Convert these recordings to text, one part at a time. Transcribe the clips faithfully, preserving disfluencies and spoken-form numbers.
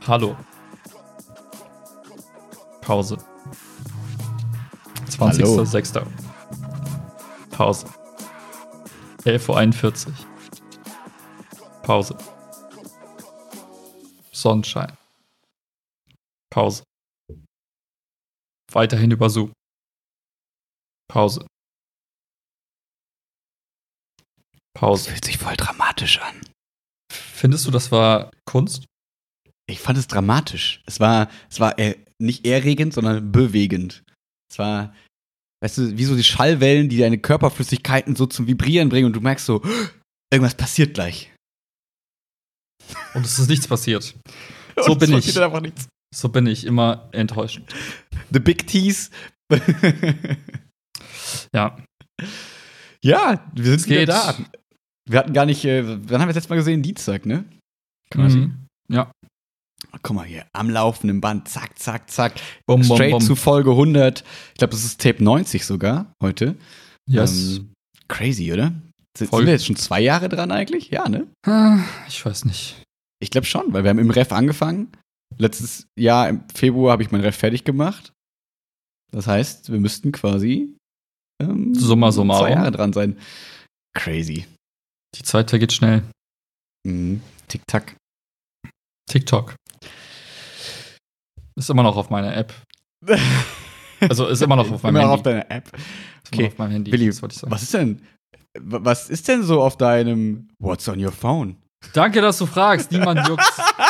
Hallo. Pause. zwanzigster sechster Pause. elf Uhr einundvierzig. Pause. Sonnenschein. Pause. Weiterhin über Zoom. Pause. Pause. Das fühlt sich voll dramatisch an. Findest du, das war Kunst? Ich fand es dramatisch. Es war, es war eher, nicht erregend, sondern bewegend. Es war, weißt du, wie so die Schallwellen, die deine Körperflüssigkeiten so zum Vibrieren bringen und du merkst so, irgendwas passiert gleich. Und es ist nichts passiert. So bin ich. Einfach nichts. So bin ich immer enttäuschend. The Big Tease. Ja. Ja, wir sind Es wieder geht. da. Wir hatten gar nicht, äh, wann haben wir das letzte Mal gesehen? Dienstag, ne? Quasi. Mhm. Ja. Guck mal hier, am laufenden Band, zack, zack, zack. Bum, bum, Straight bum. zu Folge hundert. Ich glaube, das ist Tape neunzig sogar heute. Yes. Ähm, crazy, oder? Sind, Voll. sind wir jetzt schon zwei Jahre dran eigentlich? Ja, ne? Ah, Ich weiß nicht. Ich glaube schon, weil wir haben im Ref angefangen. Letztes Jahr im Februar habe ich mein Ref fertig gemacht. Das heißt, wir müssten quasi ähm, Summa summarum. zwei Jahre dran sein. Crazy. Die Zeit vergeht schnell. Mhm. Tick-Tack. TikTok. Ist immer noch auf meiner App. Also ist immer noch auf meinem Immer Handy. auf deiner App. Ist immer Okay, noch auf meinem Handy. Willi, das wollte ich sagen. was ist denn, w- was ist denn so auf deinem What's on your phone? Danke, dass du fragst. Niemand juckt.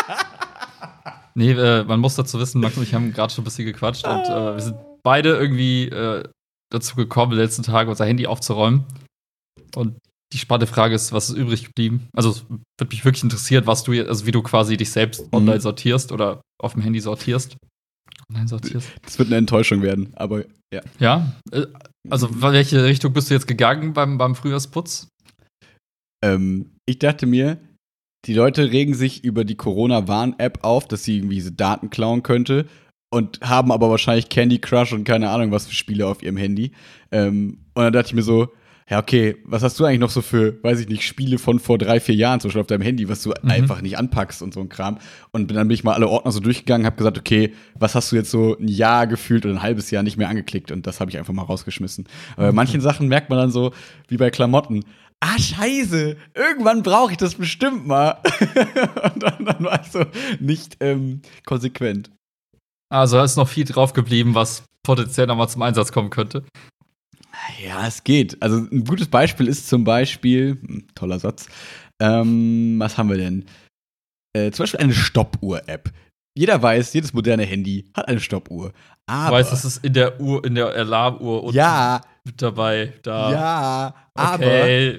Nee, äh, man muss dazu wissen, Max und ich haben gerade schon ein bisschen gequatscht und äh, wir sind beide irgendwie äh, dazu gekommen, in den letzten Tagen unser Handy aufzuräumen. Und die spannende Frage ist, was ist übrig geblieben? Also, es würde mich wirklich interessieren, was du, jetzt- also wie du quasi dich selbst online sortierst oder auf dem Handy sortierst. Online sortierst. Das wird eine Enttäuschung werden, aber ja. Ja, äh, also welche Richtung bist du jetzt gegangen beim, beim Frühjahrsputz? Ähm, ich dachte mir, die Leute regen sich über die Corona-Warn-App auf, dass sie irgendwie diese Daten klauen könnte und haben aber wahrscheinlich Candy Crush und keine Ahnung was für Spiele auf ihrem Handy. Ähm, und dann dachte ich mir so, ja, okay, was hast du eigentlich noch so für, weiß ich nicht, Spiele von vor drei, vier Jahren zum Beispiel auf deinem Handy, was du Mhm. einfach nicht anpackst und so ein Kram. Und dann bin ich mal alle Ordner so durchgegangen, habe gesagt, okay, was hast du jetzt so ein Jahr gefühlt oder ein halbes Jahr nicht mehr angeklickt? Und das habe ich einfach mal rausgeschmissen. Aber bei manchen Sachen merkt man dann so, wie bei Klamotten, ah, scheiße, irgendwann brauche ich das bestimmt mal. Und dann, dann war ich so nicht ähm, konsequent. Also da ist noch viel drauf geblieben, was potenziell nochmal zum Einsatz kommen könnte. Ja, es geht. Also ein gutes Beispiel ist zum Beispiel, hm, toller Satz, ähm, was haben wir denn? Äh, zum Beispiel eine Stoppuhr-App. Jeder weiß, jedes moderne Handy hat eine Stoppuhr. Du Aber, weißt, es ist in der Uhr, in der Alarmuhr unten ja, mit dabei. Da. ja, Okay. aber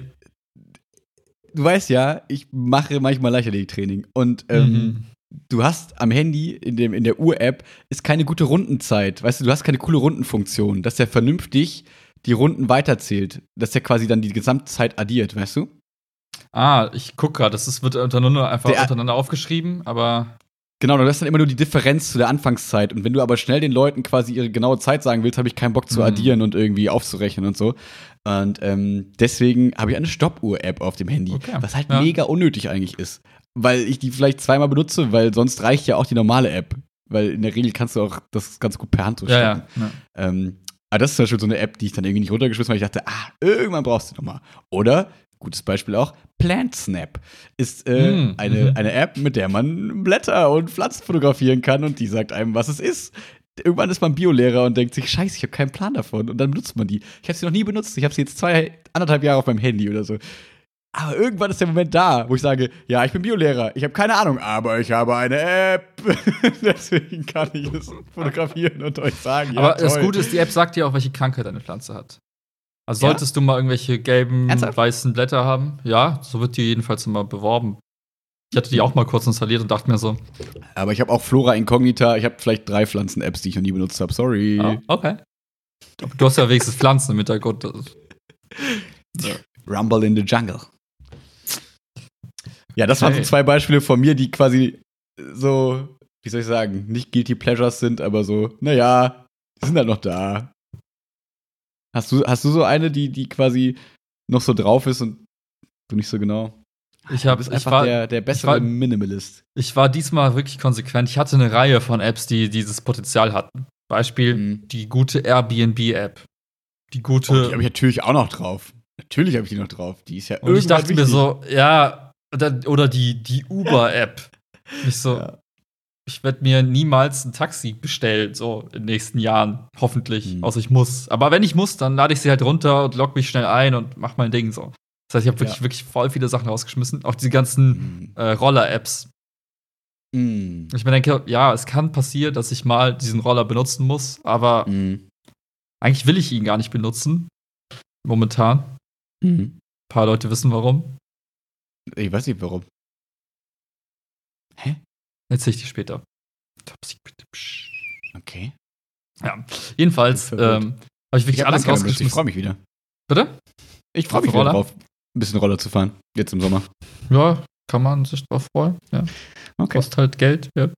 du weißt ja, ich mache manchmal Leichtathletiktraining und ähm, Mhm. du hast am Handy, in, dem, in der Uhr-App, ist keine gute Rundenzeit. Weißt du, du hast keine coole Rundenfunktion, dass der vernünftig die Runden weiterzählt. Dass der quasi dann die Gesamtzeit addiert, weißt du? Ah, ich guck gerade, das ist, wird untereinander einfach Der- untereinander aufgeschrieben, aber Genau, du hast dann immer nur die Differenz zu der Anfangszeit. Und wenn du aber schnell den Leuten quasi ihre genaue Zeit sagen willst, habe ich keinen Bock zu Mhm. addieren und irgendwie aufzurechnen und so. Und ähm, deswegen habe ich eine Stoppuhr-App auf dem Handy, Okay. was halt Ja. mega unnötig eigentlich ist. Weil ich die vielleicht zweimal benutze, weil sonst reicht ja auch die normale App. Weil in der Regel kannst du auch das ganz gut per Hand so ja, stoppen. ja. ja. Ähm, aber das ist zum Beispiel so eine App, die ich dann irgendwie nicht runtergeschmissen habe, weil ich dachte, ah, irgendwann brauchst du noch mal. Oder, gutes Beispiel auch, PlantSnap ist äh, Mm, eine, mhm. eine App, mit der man Blätter und Pflanzen fotografieren kann und die sagt einem, was es ist. Irgendwann ist man Biolehrer und denkt sich, scheiße, ich habe keinen Plan davon. Und dann benutzt man die. Ich habe sie noch nie benutzt. Ich habe sie jetzt zwei, anderthalb Jahre auf meinem Handy oder so. Aber irgendwann ist der Moment da, wo ich sage, ja, ich bin Biolehrer, ich habe keine Ahnung, aber ich habe eine App. Deswegen kann ich es fotografieren und euch sagen, ja, Aber das toll. Gute ist, die App sagt dir auch, welche Krankheit deine Pflanze hat. Also Ja? solltest du mal irgendwelche gelben, Ernsthaft? weißen Blätter haben, ja, so wird die jedenfalls immer beworben. Ich hatte die auch mal kurz installiert und dachte mir so, Aber ich habe auch Flora Incognita. Ich habe vielleicht drei Pflanzen-Apps, die ich noch nie benutzt habe. Sorry. ah, okay. Aber du hast ja wenigstens Pflanzen im Hintergrund. Das ist- Rumble in the Jungle. Ja, das waren Okay. so zwei Beispiele von mir, die quasi so, wie soll ich sagen, nicht Guilty Pleasures sind, aber so, naja, die sind halt noch da. Hast du, hast du so eine, die, die quasi noch so drauf ist und du nicht so genau? Ich, hab, Du bist ich, einfach war, der, der bessere war- Minimalist. ich war diesmal wirklich konsequent. Ich hatte eine Reihe von Apps, die dieses Potenzial hatten. Beispiel Mhm. die gute Airbnb-App. Die Oh, gute. die habe ich natürlich auch noch drauf. Natürlich habe ich die noch drauf. Die ist ja und ich irgendwann dachte mir wichtig. so, ja, oder, oder die, die Uber-App. Ich so, Ja. ich werde mir niemals ein Taxi bestellen, so in den nächsten Jahren. Hoffentlich. Mhm. Außer ich muss. Aber wenn ich muss, dann lade ich sie halt runter und logge mich schnell ein und mach mein Ding so. Das heißt, ich habe wirklich, Ja. wirklich voll viele Sachen rausgeschmissen. Auch diese ganzen Mhm. äh, Roller-Apps. Mhm. Ich mir denke, ja, es kann passieren, dass ich mal diesen Roller benutzen muss, aber Mhm. eigentlich will ich ihn gar nicht benutzen. Momentan. Mhm. Ein paar Leute wissen warum. Ich weiß nicht warum. Hä? Erzähl ich dir später. Top Secret. Psch. Okay. Ja, jedenfalls Bin verwirrt. ähm, habe ich wirklich Ich hab alles lange keine benutzt. Ich rausgeschmissen. freue mich wieder. Bitte? Ich freue mich Auf wieder Roller? drauf, ein bisschen Roller zu fahren. Jetzt im Sommer. Ja, kann man sich drauf freuen. Ja. Okay. Kostet halt Geld. Ja.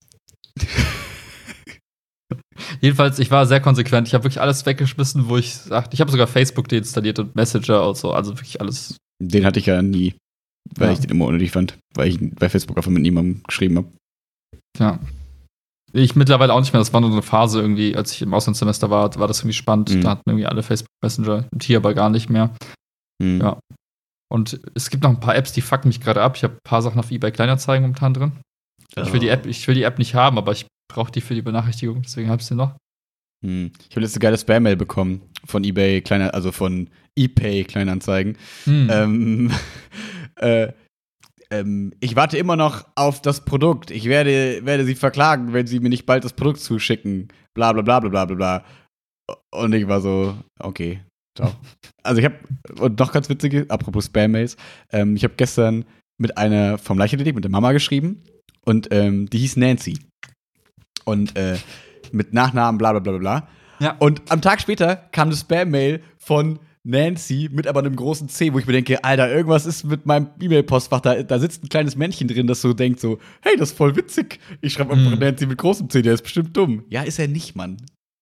Jedenfalls, ich war sehr konsequent. Ich habe wirklich alles weggeschmissen, wo ich sagte, ich habe sogar Facebook deinstalliert und Messenger und so. Also wirklich alles. Den hatte ich ja nie, weil Ja. ich den immer unnötig fand. Weil ich bei Facebook einfach mit niemandem geschrieben habe. Ja. Ich mittlerweile auch nicht mehr. Das war nur eine Phase irgendwie, als ich im Auslandssemester war, war das irgendwie spannend. Mhm. Da hatten irgendwie alle Facebook Messenger. Und hier aber gar nicht mehr. Hm. Ja. Und es gibt noch ein paar Apps, die fucken mich gerade ab. Ich habe ein paar Sachen auf eBay Kleinanzeigen momentan drin. Ich will die App, ich will die App nicht haben, aber ich brauche die für die Benachrichtigung, deswegen habe ich sie noch. Hm. Ich habe letzte geile Spam-Mail bekommen von eBay, kleiner, also von ePay Kleinanzeigen. Hm. Ähm, äh, ähm, ich warte immer noch auf das Produkt. Ich werde, werde sie verklagen, wenn sie mir nicht bald das Produkt zuschicken. Bla bla bla bla bla bla bla. Und ich war so, okay, ciao. Also ich habe, und noch ganz witzige, apropos Spam-Mails, ähm, ich habe gestern mit einer vom Leichtathletik, mit der Mama geschrieben und ähm, die hieß Nancy. Und äh, mit Nachnamen bla bla bla bla bla. Ja. Und am Tag später kam eine Spam-Mail von Nancy mit aber einem großen C, wo ich mir denke, Alter, irgendwas ist mit meinem E-Mail-Postfach, da, da sitzt ein kleines Männchen drin, das so denkt so, hey, das ist voll witzig. Ich schreibe einfach Hm. Nancy mit großem C, der ist bestimmt dumm. Ja, ist er nicht, Mann.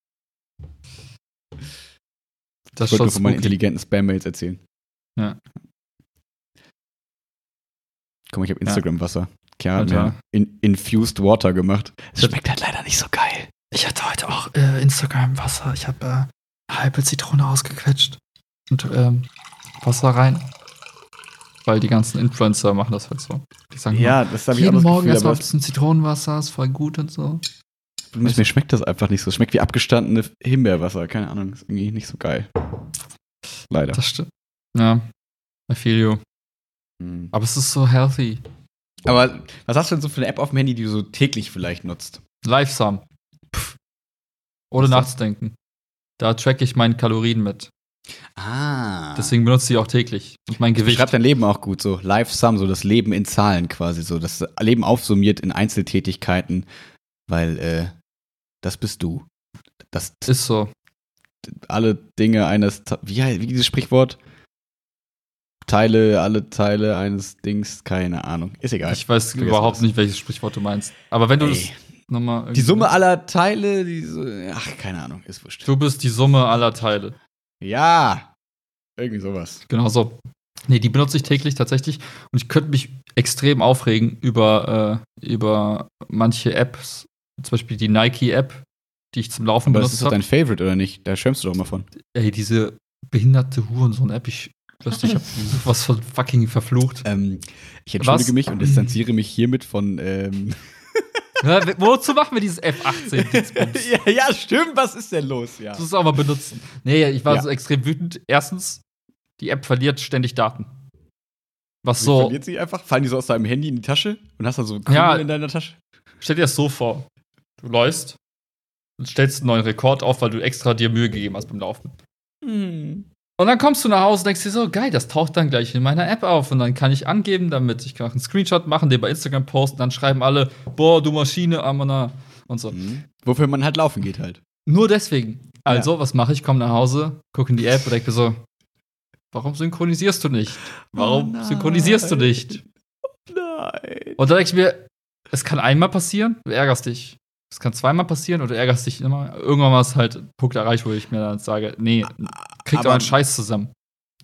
Das Ich wollte nur ist von meinen schon intelligenten Spam-Mails erzählen. Ja. Guck mal, ich habe Instagram-Wasser. Chiara hat Alter. mir in Infused Water gemacht. Es schmeckt halt leider nicht so geil. Ich hatte heute auch äh, Instagram-Wasser. Ich habe äh, halbe Zitrone ausgequetscht und ähm, Wasser rein. Weil die ganzen Influencer machen das halt so. Die sagen Ja, immer, das habe ich auch jeden das Morgen Gefühl, erstmal aber ein bisschen Zitronenwasser, ist voll gut und so. das, mir schmeckt das einfach nicht so. Es schmeckt wie abgestandene Himbeerwasser. Keine Ahnung, ist irgendwie nicht so geil. Leider. Das stimmt. Ja, I feel you. Hm. Aber es ist so healthy. Aber was hast du denn so für eine App auf dem Handy, die du so täglich vielleicht nutzt? Livesum. Pff. Ohne Was ist das? nachzudenken. Da tracke ich meine Kalorien mit. Ah. Deswegen benutze ich sie auch täglich. Und mein Gewicht. Beschreibt dein Leben auch gut, so Life Sum, so das Leben in Zahlen quasi, so das Leben aufsummiert in Einzeltätigkeiten, weil äh, das bist du. Das Ist so. alle Dinge eines, Ta- wie, hei- wie dieses Sprichwort? Teile, alle Teile eines Dings, keine Ahnung. Ist egal. Ich weiß Vergessen überhaupt das. nicht, welches Sprichwort du meinst. Aber wenn du Ey. das nochmal. irgendwie- Die Summe aller Teile, die, so- ach, keine Ahnung, ist wurscht. Du bist die Summe aller Teile. Ja, irgendwie sowas. Genau so. Nee, die benutze ich täglich tatsächlich. Und ich könnte mich extrem aufregen über, äh, über manche Apps. Zum Beispiel die Nike-App, die ich zum Laufen Aber das ist benutzt doch dein habe. Favorite, oder nicht? Da schwärmst du doch mal von. Ey, diese behinderte Hurensohn-App, ich wüsste, ich hab was von fucking verflucht. Ähm, ich entschuldige Was? mich und distanziere mich hiermit von, ähm Ja, wozu machen wir dieses F achtzehn? ja, ja, stimmt, was ist denn los? Ja. Das muss auch mal benutzen. Nee, ich war Ja. so extrem wütend. Erstens, die App verliert ständig Daten. Was Sie so, verliert sie einfach? Fallen die so aus deinem Handy in die Tasche und hast dann so Kugeln Ja. in deiner Tasche? stell dir das so vor. Du läufst und stellst einen neuen Rekord auf, weil du extra dir Mühe gegeben hast beim Laufen. Hm. Und dann kommst du nach Hause und denkst dir so, geil, das taucht dann gleich in meiner App auf. Und dann kann ich angeben, damit ich kann einen Screenshot machen, den bei Instagram posten, dann schreiben alle, boah, du Maschine, Amana und so. Hm. Wofür man halt laufen geht halt. Nur deswegen. Also, was mache ich? Komm nach Hause, guck in die App und denke mir so, warum synchronisierst du nicht? Warum Oh nein. synchronisierst du nicht? Nein. Und dann denke ich mir, es kann einmal passieren, du ärgerst dich. Es kann zweimal passieren oder du ärgerst dich immer. Irgendwann war es halt ein Punkt erreicht, wo ich mir dann sage, nee, krieg doch Aber- einen Scheiß zusammen.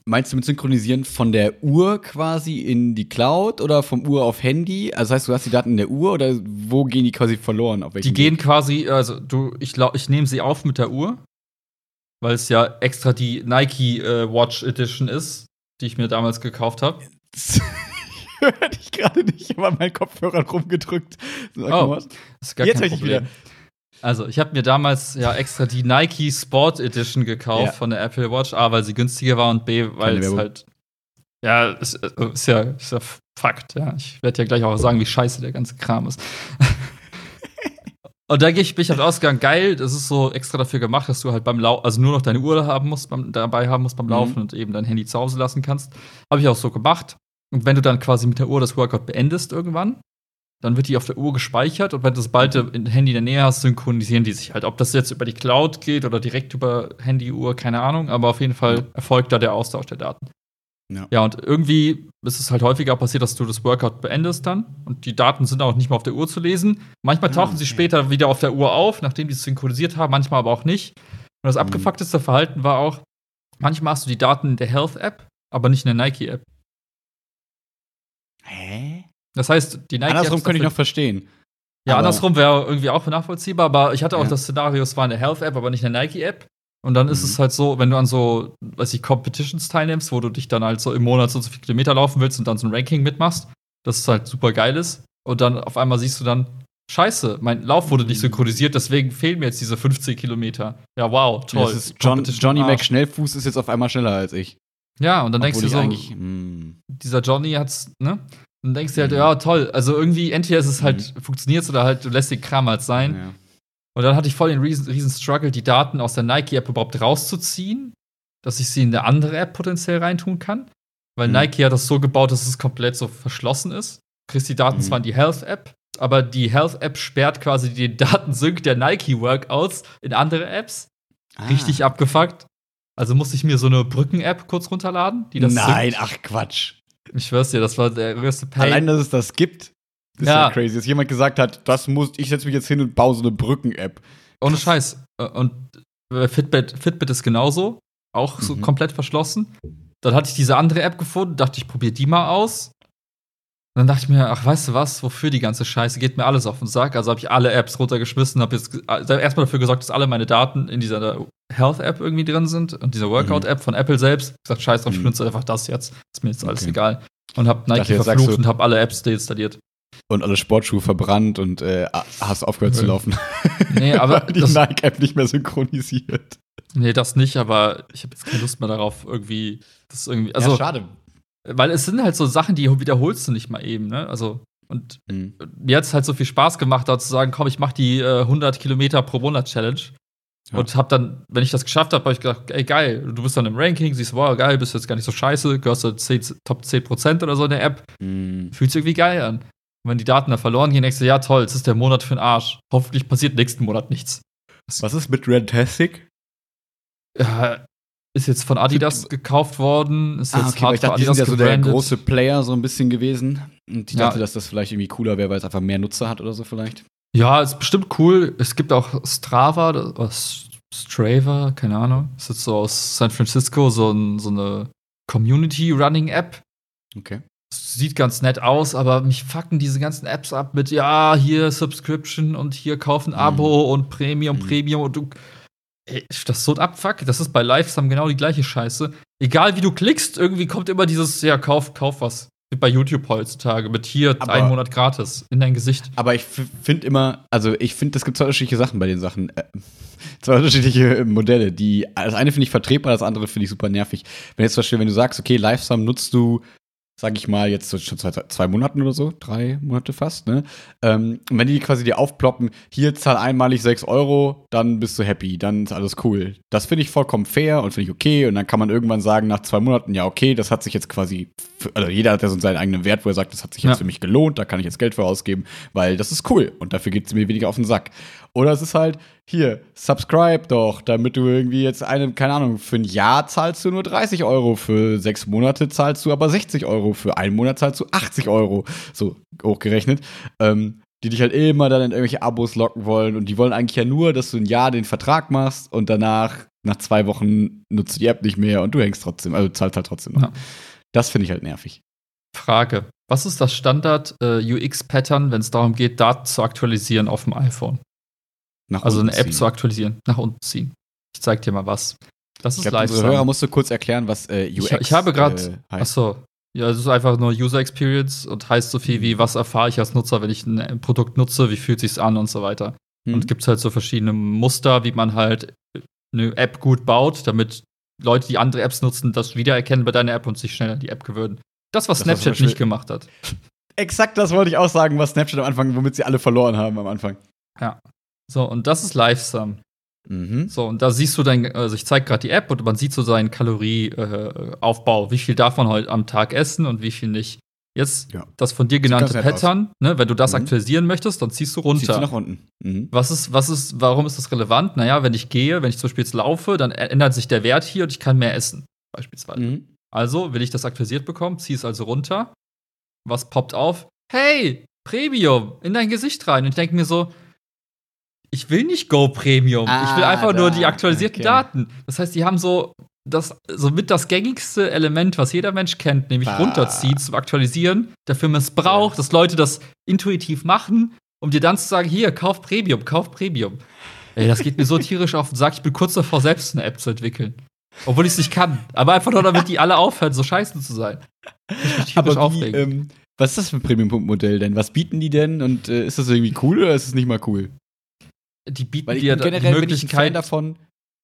Meinst du mit Synchronisieren von der Uhr quasi in die Cloud oder vom Uhr auf Handy? Also heißt, du hast die Daten in der Uhr oder wo gehen die quasi verloren? Auf die gehen Weg? quasi, also du, ich glaube, ich nehme sie auf mit der Uhr, weil es ja extra die Nike äh, Watch Edition ist, die ich mir damals gekauft habe. Höre ich gerade nicht, ich habe an meinen Kopfhörern rumgedrückt. Sag oh, das ist gar Jetzt kein ich Problem. Wieder. Also, ich habe mir damals ja extra die Nike Sport Edition gekauft ja. von der Apple Watch. A, weil sie günstiger war und B, weil es halt ja, ist, ist ja, ist ja Fakt, ja. Ich werde ja gleich auch sagen, wie scheiße der ganze Kram ist. Und da bin ich halt ausgegangen, geil, das ist so extra dafür gemacht, dass du halt beim Laufen, also nur noch deine Uhr haben musst, beim, dabei haben musst beim Laufen mhm. und eben dein Handy zu Hause lassen kannst. Habe ich auch so gemacht. Und wenn du dann quasi mit der Uhr das Workout beendest irgendwann, dann wird die auf der Uhr gespeichert und wenn du sobald du ein Handy in der Nähe hast, synchronisieren die sich halt. Ob das jetzt über die Cloud geht oder direkt über Handy-Uhr, keine Ahnung, aber auf jeden Fall erfolgt da der Austausch der Daten. Ja. ja, und irgendwie ist es halt häufiger passiert, dass du das Workout beendest dann und die Daten sind auch nicht mehr auf der Uhr zu lesen. Manchmal tauchen okay. sie später wieder auf der Uhr auf, nachdem die es synchronisiert haben, manchmal aber auch nicht. Und das mhm. abgefuckteste Verhalten war auch, manchmal hast du die Daten in der Health-App, aber nicht in der Nike-App. Hä? Das heißt, die Nike Andersrum könnte ich noch verstehen. Ja, aber andersrum wäre irgendwie auch nachvollziehbar, aber ich hatte auch ja. das Szenario, es war eine Health-App, aber nicht eine Nike-App. Und dann mhm. ist es halt so, wenn du an so, weiß ich, Competitions teilnimmst, wo du dich dann halt so im Monat so, so viele Kilometer laufen willst und dann so ein Ranking mitmachst, das ist halt super geil ist. Und dann auf einmal siehst du dann, scheiße, mein Lauf wurde nicht synchronisiert, deswegen fehlen mir jetzt diese fünfzehn Kilometer. Ja, wow, toll. Das ist John, Johnny Mac Schnellfuß ist jetzt auf einmal schneller als ich. Ja, und dann Obwohl denkst du so, eigentlich, mm. dieser Johnny hat's, ne? Und dann denkst du halt, mhm. ja, toll. Also irgendwie, entweder ist es halt, mhm. funktioniert's oder halt, du lässt den Kram halt sein. Ja. Und dann hatte ich voll den riesen, riesen Struggle, die Daten aus der Nike-App überhaupt rauszuziehen, dass ich sie in eine andere App potenziell reintun kann. Weil mhm. Nike hat das so gebaut, dass es komplett so verschlossen ist. Du kriegst die Daten mhm. zwar in die Health-App, aber die Health-App sperrt quasi den Datensync der Nike-Workouts in andere Apps. Ah. Richtig abgefuckt. Also musste ich mir so eine Brücken-App kurz runterladen, die das Nein, synkt. Ach Quatsch. Ich schwör's dir, das war der größte Pain. Allein, dass es das gibt, ist ja, ja crazy. Dass jemand gesagt hat, das muss, ich setze mich jetzt hin und baue so eine Brücken-App. Ohne Scheiß. Und Fitbit, Fitbit ist genauso. Auch so mhm. komplett verschlossen. Dann hatte ich diese andere App gefunden, dachte ich, probiere die mal aus. Und dann dachte ich mir, ach, weißt du was, wofür die ganze Scheiße? Geht mir alles auf den Sack. Also habe ich alle Apps runtergeschmissen, habe jetzt also erstmal dafür gesorgt, dass alle meine Daten in dieser Health-App irgendwie drin sind und dieser Workout-App mhm. von Apple selbst. Ich gesagt, scheiß drauf, ich benutze einfach das jetzt. Ist mir jetzt alles okay. egal. Und hab Nike verflucht und hab alle Apps deinstalliert. Und alle Sportschuhe verbrannt und äh, hast aufgehört ja. zu laufen. Nee, aber die Nike-App nicht mehr synchronisiert. Nee, das nicht, aber ich habe jetzt keine Lust mehr darauf, irgendwie. Das irgendwie also, ja, schade. Weil es sind halt so Sachen, die wiederholst du nicht mal eben, ne? Also, und mhm. mir hat es halt so viel Spaß gemacht, da zu sagen, komm, ich mach die äh, hundert Kilometer pro Monat Challenge. Ja. Und hab dann, wenn ich das geschafft habe, habe ich gedacht, ey, geil, du bist dann im Ranking, siehst, wow, geil, bist jetzt gar nicht so scheiße, gehörst du zehn, Top zehn Prozent oder so in der App. Mhm. Fühlt sich irgendwie geil an. Und wenn die Daten da verloren gehen, denkst du, ja, toll, jetzt ist der Monat für den Arsch. Hoffentlich passiert nächsten Monat nichts. Was ist mit Rantastic? Ja, ist jetzt von Adidas Sind, gekauft worden. Ist ah, jetzt okay, hart ich dachte, die sind ja so der große Player so ein bisschen gewesen. Und ich dachte, ja. dass das vielleicht irgendwie cooler wäre, weil es einfach mehr Nutzer hat oder so vielleicht. Ja, ist bestimmt cool. Es gibt auch Strava, oder Strava, keine Ahnung. Ist jetzt so aus San Francisco so, ein, so eine Community-Running-App. Okay. Sieht ganz nett aus, aber mich fucken diese ganzen Apps ab mit, ja, hier Subscription und hier kaufen Abo mhm. und Premium, mhm. Premium und du. Ey, das ist so ein Abfuck. Das ist bei Livesum genau die gleiche Scheiße. Egal wie du klickst, irgendwie kommt immer dieses, ja, kauf, kauf was. Wie bei YouTube heutzutage, mit hier aber, einen Monat gratis in dein Gesicht. Aber ich finde immer, also ich finde, es gibt zwei unterschiedliche Sachen bei den Sachen. Äh, zwei unterschiedliche Modelle. Die, das eine finde ich vertretbar, das andere finde ich super nervig. Wenn jetzt zum Beispiel, wenn du sagst, okay, Livesum nutzt du, sag ich mal, jetzt so schon zwei, zwei Monaten oder so, drei Monate fast, ne? Ähm, und wenn die quasi dir aufploppen, hier zahl einmalig sechs Euro, dann bist du happy, dann ist alles cool. Das finde ich vollkommen fair und finde ich okay. Und dann kann man irgendwann sagen, nach zwei Monaten, ja, okay, das hat sich jetzt quasi, für, also jeder hat ja so seinen eigenen Wert, wo er sagt, das hat sich jetzt ja. für mich gelohnt, da kann ich jetzt Geld für ausgeben, weil das ist cool und dafür geht es mir weniger auf den Sack. Oder es ist halt, hier, subscribe doch, damit du irgendwie jetzt eine, keine Ahnung, für ein Jahr zahlst du nur dreißig Euro, für sechs Monate zahlst du aber sechzig Euro, für einen Monat zahlst du achtzig Euro, so hochgerechnet, ähm, die dich halt immer dann in irgendwelche Abos locken wollen und die wollen eigentlich ja nur, dass du ein Jahr den Vertrag machst und danach nach zwei Wochen nutzt du die App nicht mehr und du hängst trotzdem, also zahlst halt trotzdem noch. Ja. Das finde ich halt nervig. Frage: Was ist das Standard-U X-Pattern, wenn es darum geht, Daten zu aktualisieren auf dem iPhone? Nach also eine App ziehen. Zu aktualisieren, nach unten ziehen. Ich zeig dir mal was. Das ist live. Unsere Hörer musst du kurz erklären, was äh, U X ich, ich habe gerade, äh, achso, ja, es ist einfach nur User Experience und heißt so viel wie, was erfahre ich als Nutzer, wenn ich ein Produkt nutze, wie fühlt sich's an und so weiter. Mhm. Und es gibt halt so verschiedene Muster, wie man halt eine App gut baut, damit Leute, die andere Apps nutzen, das wiedererkennen bei deiner App und sich schnell an die App gewöhnen. Das, was das Snapchat nicht gemacht hat. Exakt das wollte ich auch sagen, was Snapchat am Anfang, womit sie alle verloren haben am Anfang. Ja. So, und das ist Livesum. Mhm. So, und da siehst du dein, also ich zeig gerade die App und man sieht so seinen Kalorieaufbau, äh, wie viel davon heute am Tag essen und wie viel nicht. Jetzt ja. Das von dir genannte Pattern, ne, wenn du das mhm. aktualisieren möchtest, dann ziehst du runter. Ziehst du nach unten. Mhm. Was ist, was ist, warum ist das relevant? Naja, wenn ich gehe, wenn ich zum Beispiel jetzt laufe, dann ändert sich der Wert hier und ich kann mehr essen, beispielsweise. Mhm. Also will ich das aktualisiert bekommen, zieh es also runter. Was poppt auf? Hey, Premium, in dein Gesicht rein. Und ich denke mir so, ich will nicht Go Premium. Ah, ich will einfach da, nur die aktualisierten okay. Daten. Das heißt, die haben so das somit das gängigste Element, was jeder Mensch kennt, nämlich ah. runterziehen zum Aktualisieren, dafür missbraucht, ja. dass Leute das intuitiv machen, um dir dann zu sagen, hier, kauf Premium, kauf Premium. Ey, das geht mir so tierisch auf den Sack, ich bin kurz davor, selbst eine App zu entwickeln. Obwohl ich es nicht kann. Aber einfach nur, damit die alle aufhören, so scheiße zu sein. Ich mich tierisch aufregen. Ähm, was ist das für ein Premium-Modell denn? Was bieten die denn? Und äh, ist das irgendwie cool oder ist es nicht mal cool? Die bieten Weil ich dir generell die Möglichkeit davon,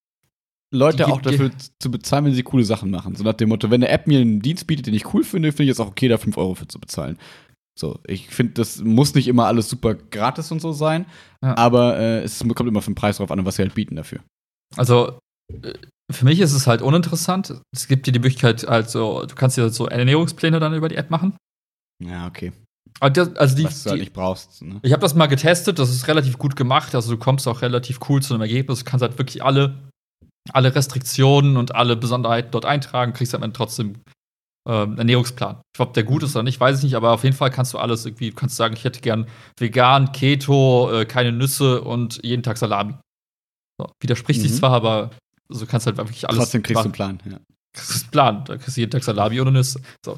Leute auch dafür zu bezahlen, wenn sie coole Sachen machen. So nach dem Motto, wenn eine App mir einen Dienst bietet, den ich cool finde, finde ich es auch okay, da fünf Euro für zu bezahlen. So, ich finde, das muss nicht immer alles super gratis und so sein, ja. aber äh, es kommt immer für den Preis drauf an, was sie halt bieten dafür. Also, für mich ist es halt uninteressant. Es gibt dir die Möglichkeit, also, du kannst dir so Ernährungspläne dann über die App machen. Ja, okay. Also, also die, was du halt nicht brauchst. Ne? Ich habe das mal getestet, das ist relativ gut gemacht. Also, du kommst auch relativ cool zu einem Ergebnis. Du kannst halt wirklich alle alle Restriktionen und alle Besonderheiten dort eintragen, kriegst halt trotzdem ähm, Ernährungsplan. Ich glaube, der gut ist oder nicht, weiß ich nicht, aber auf jeden Fall kannst du alles irgendwie, du kannst sagen, ich hätte gern vegan, Keto, äh, keine Nüsse und jeden Tag Salami. So, widerspricht mhm. sich zwar, aber so kannst halt wirklich alles. Trotzdem kriegst du einen Plan, ja. Kriegst du einen Plan, da kriegst du jeden Tag Salami ohne Nüsse. So.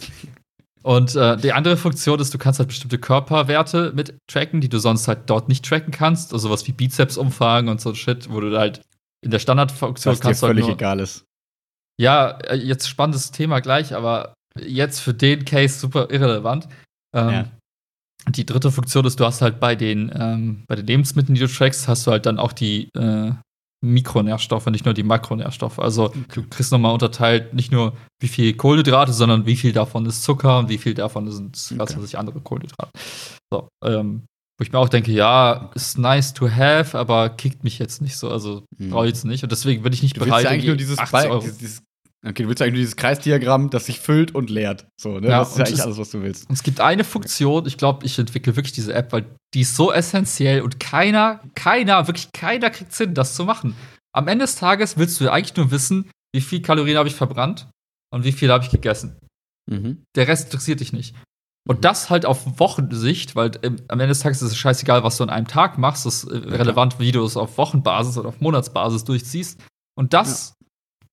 Und äh, die andere Funktion ist, du kannst halt bestimmte Körperwerte mit tracken, die du sonst halt dort nicht tracken kannst. Also sowas wie Bizepsumfang und so Shit, wo du halt in der Standardfunktion was kannst dir völlig halt nur, egal ist. Ja, jetzt spannendes Thema gleich, aber jetzt für den Case super irrelevant. Ähm, ja. Die dritte Funktion ist, du hast halt bei den, ähm, bei den Lebensmitteln, die du trackst, hast du halt dann auch die äh, Mikronährstoffe, nicht nur die Makronährstoffe. Also okay. du kriegst nochmal unterteilt, nicht nur wie viel Kohlenhydrate, sondern wie viel davon ist Zucker und wie viel davon sind, okay. was weiß ich, andere Kohlenhydrate. So, ähm, wo ich mir auch denke, ja, ist nice to have, aber kickt mich jetzt nicht so. Also hm. brauche ich jetzt nicht. Und deswegen bin ich nicht du bereit. Ja eigentlich nur dieses, Euro. dieses Okay, du willst eigentlich nur dieses Kreisdiagramm, das sich füllt und leert. So, ne? Ja, das ist ja eigentlich es, alles, was du willst. Und es gibt eine Funktion, ich glaube, ich entwickle wirklich diese App, weil die ist so essentiell und keiner, keiner, wirklich keiner kriegt Sinn, das zu machen. Am Ende des Tages willst du eigentlich nur wissen, wie viel Kalorien habe ich verbrannt und wie viel habe ich gegessen. Mhm. Der Rest interessiert dich nicht. Und das halt auf Wochensicht, weil ähm, am Ende des Tages ist es scheißegal, was du an einem Tag machst. Das ist äh, relevant, wie du es auf Wochenbasis oder auf Monatsbasis durchziehst. Und das, ja.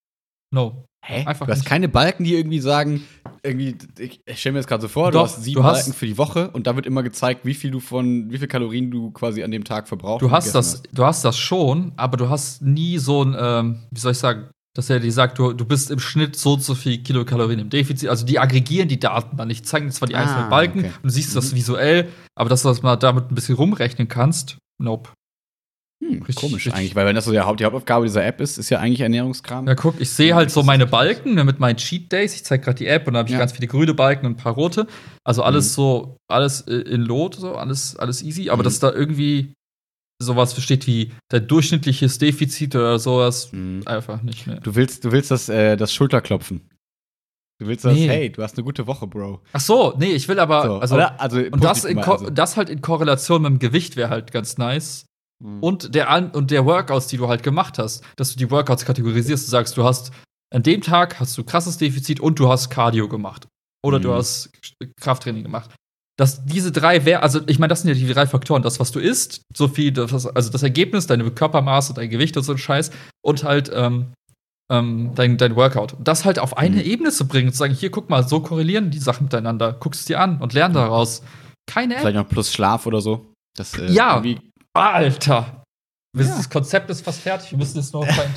no. Hä? Einfach du hast nicht. Keine Balken, die irgendwie sagen, irgendwie, ich, ich stelle mir das gerade so vor, Doch, du hast sieben du hast Balken für die Woche und da wird immer gezeigt, wie viel du von, wie viel Kalorien du quasi an dem Tag verbrauchst. Du hast das, hast. du hast das schon, aber du hast nie so ein, ähm, wie soll ich sagen, dass er dir sagt, du, du bist im Schnitt so und so viel Kilokalorien im Defizit. Also die aggregieren die Daten dann nicht, zeigen zwar die ah, einzelnen Balken okay. und du siehst mhm. das visuell, aber dass du das mal damit ein bisschen rumrechnen kannst, nope. Hm, richtig, komisch richtig. Eigentlich, weil wenn das so die, Haupt, die Hauptaufgabe dieser App ist, ist ja eigentlich Ernährungskram. Ja, guck, ich sehe halt so meine Balken ne, mit meinen Cheat Days. Ich zeige gerade die App und dann habe ich ja. ganz viele grüne Balken und ein paar rote. Also alles mhm. so, alles in Lot, so alles, alles easy. Aber mhm. dass da irgendwie sowas steht wie dein durchschnittliches Defizit oder sowas, mhm. einfach nicht. Ne. Du willst, du willst das, äh, das Schulterklopfen. Du willst das, nee. hey, du hast eine gute Woche, Bro. Ach so, nee, ich will aber, so, also, also und das, in Ko- also. das halt in Korrelation mit dem Gewicht wäre halt ganz nice. Mhm. Und der, An- und der Workouts, die du halt gemacht hast, dass du die Workouts kategorisierst, du sagst, du hast an dem Tag hast du krasses Defizit und du hast Cardio gemacht. Oder mhm. du hast Krafttraining gemacht. dass diese drei wär, also ich meine, das sind ja die drei Faktoren. Das, was du isst, so viel, das, also das Ergebnis, deine Körpermaße, dein Gewicht und so ein Scheiß und halt ähm, ähm, dein, dein Workout. Das halt auf eine mhm. Ebene zu bringen und zu sagen, hier, guck mal, so korrelieren die Sachen miteinander. Guckst es dir an und lern daraus. Keine App. Vielleicht noch plus Schlaf oder so. Das, äh, ja, Alter. Ja. Das Konzept ist fast fertig, wir müssen es nur noch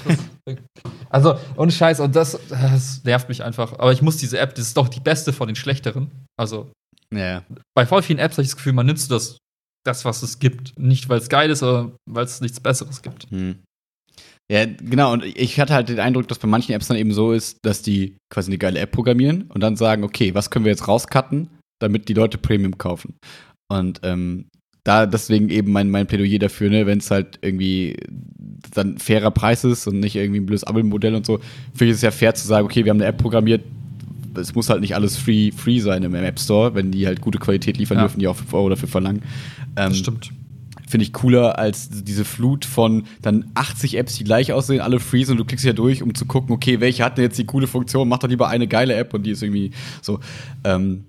Also, ohne Scheiß, und das, das nervt mich einfach. Aber ich muss diese App, das ist doch die beste von den schlechteren. Also, ja. bei voll vielen Apps habe ich das Gefühl, man nimmt so das, das, was es gibt. Nicht, weil es geil ist, sondern weil es nichts Besseres gibt. Hm. Ja, genau, und ich hatte halt den Eindruck, dass bei manchen Apps dann eben so ist, dass die quasi eine geile App programmieren und dann sagen, okay, was können wir jetzt rauscutten, damit die Leute Premium kaufen. Und ähm, da deswegen eben mein, mein Plädoyer dafür, ne, wenn es halt irgendwie dann fairer Preis ist und nicht irgendwie ein blödes Abo-Modell und so, finde ich es ja fair zu sagen, okay, wir haben eine App programmiert, es muss halt nicht alles free, free sein im App Store, wenn die halt gute Qualität liefern, ja. dürfen die auch fünf Euro dafür verlangen. Ähm, das stimmt. Finde ich cooler als diese Flut von dann achtzig Apps, die gleich aussehen, alle free sind und du klickst ja durch, um zu gucken, okay, welche hat denn jetzt die coole Funktion, mach doch lieber eine geile App und die ist irgendwie so. Ähm,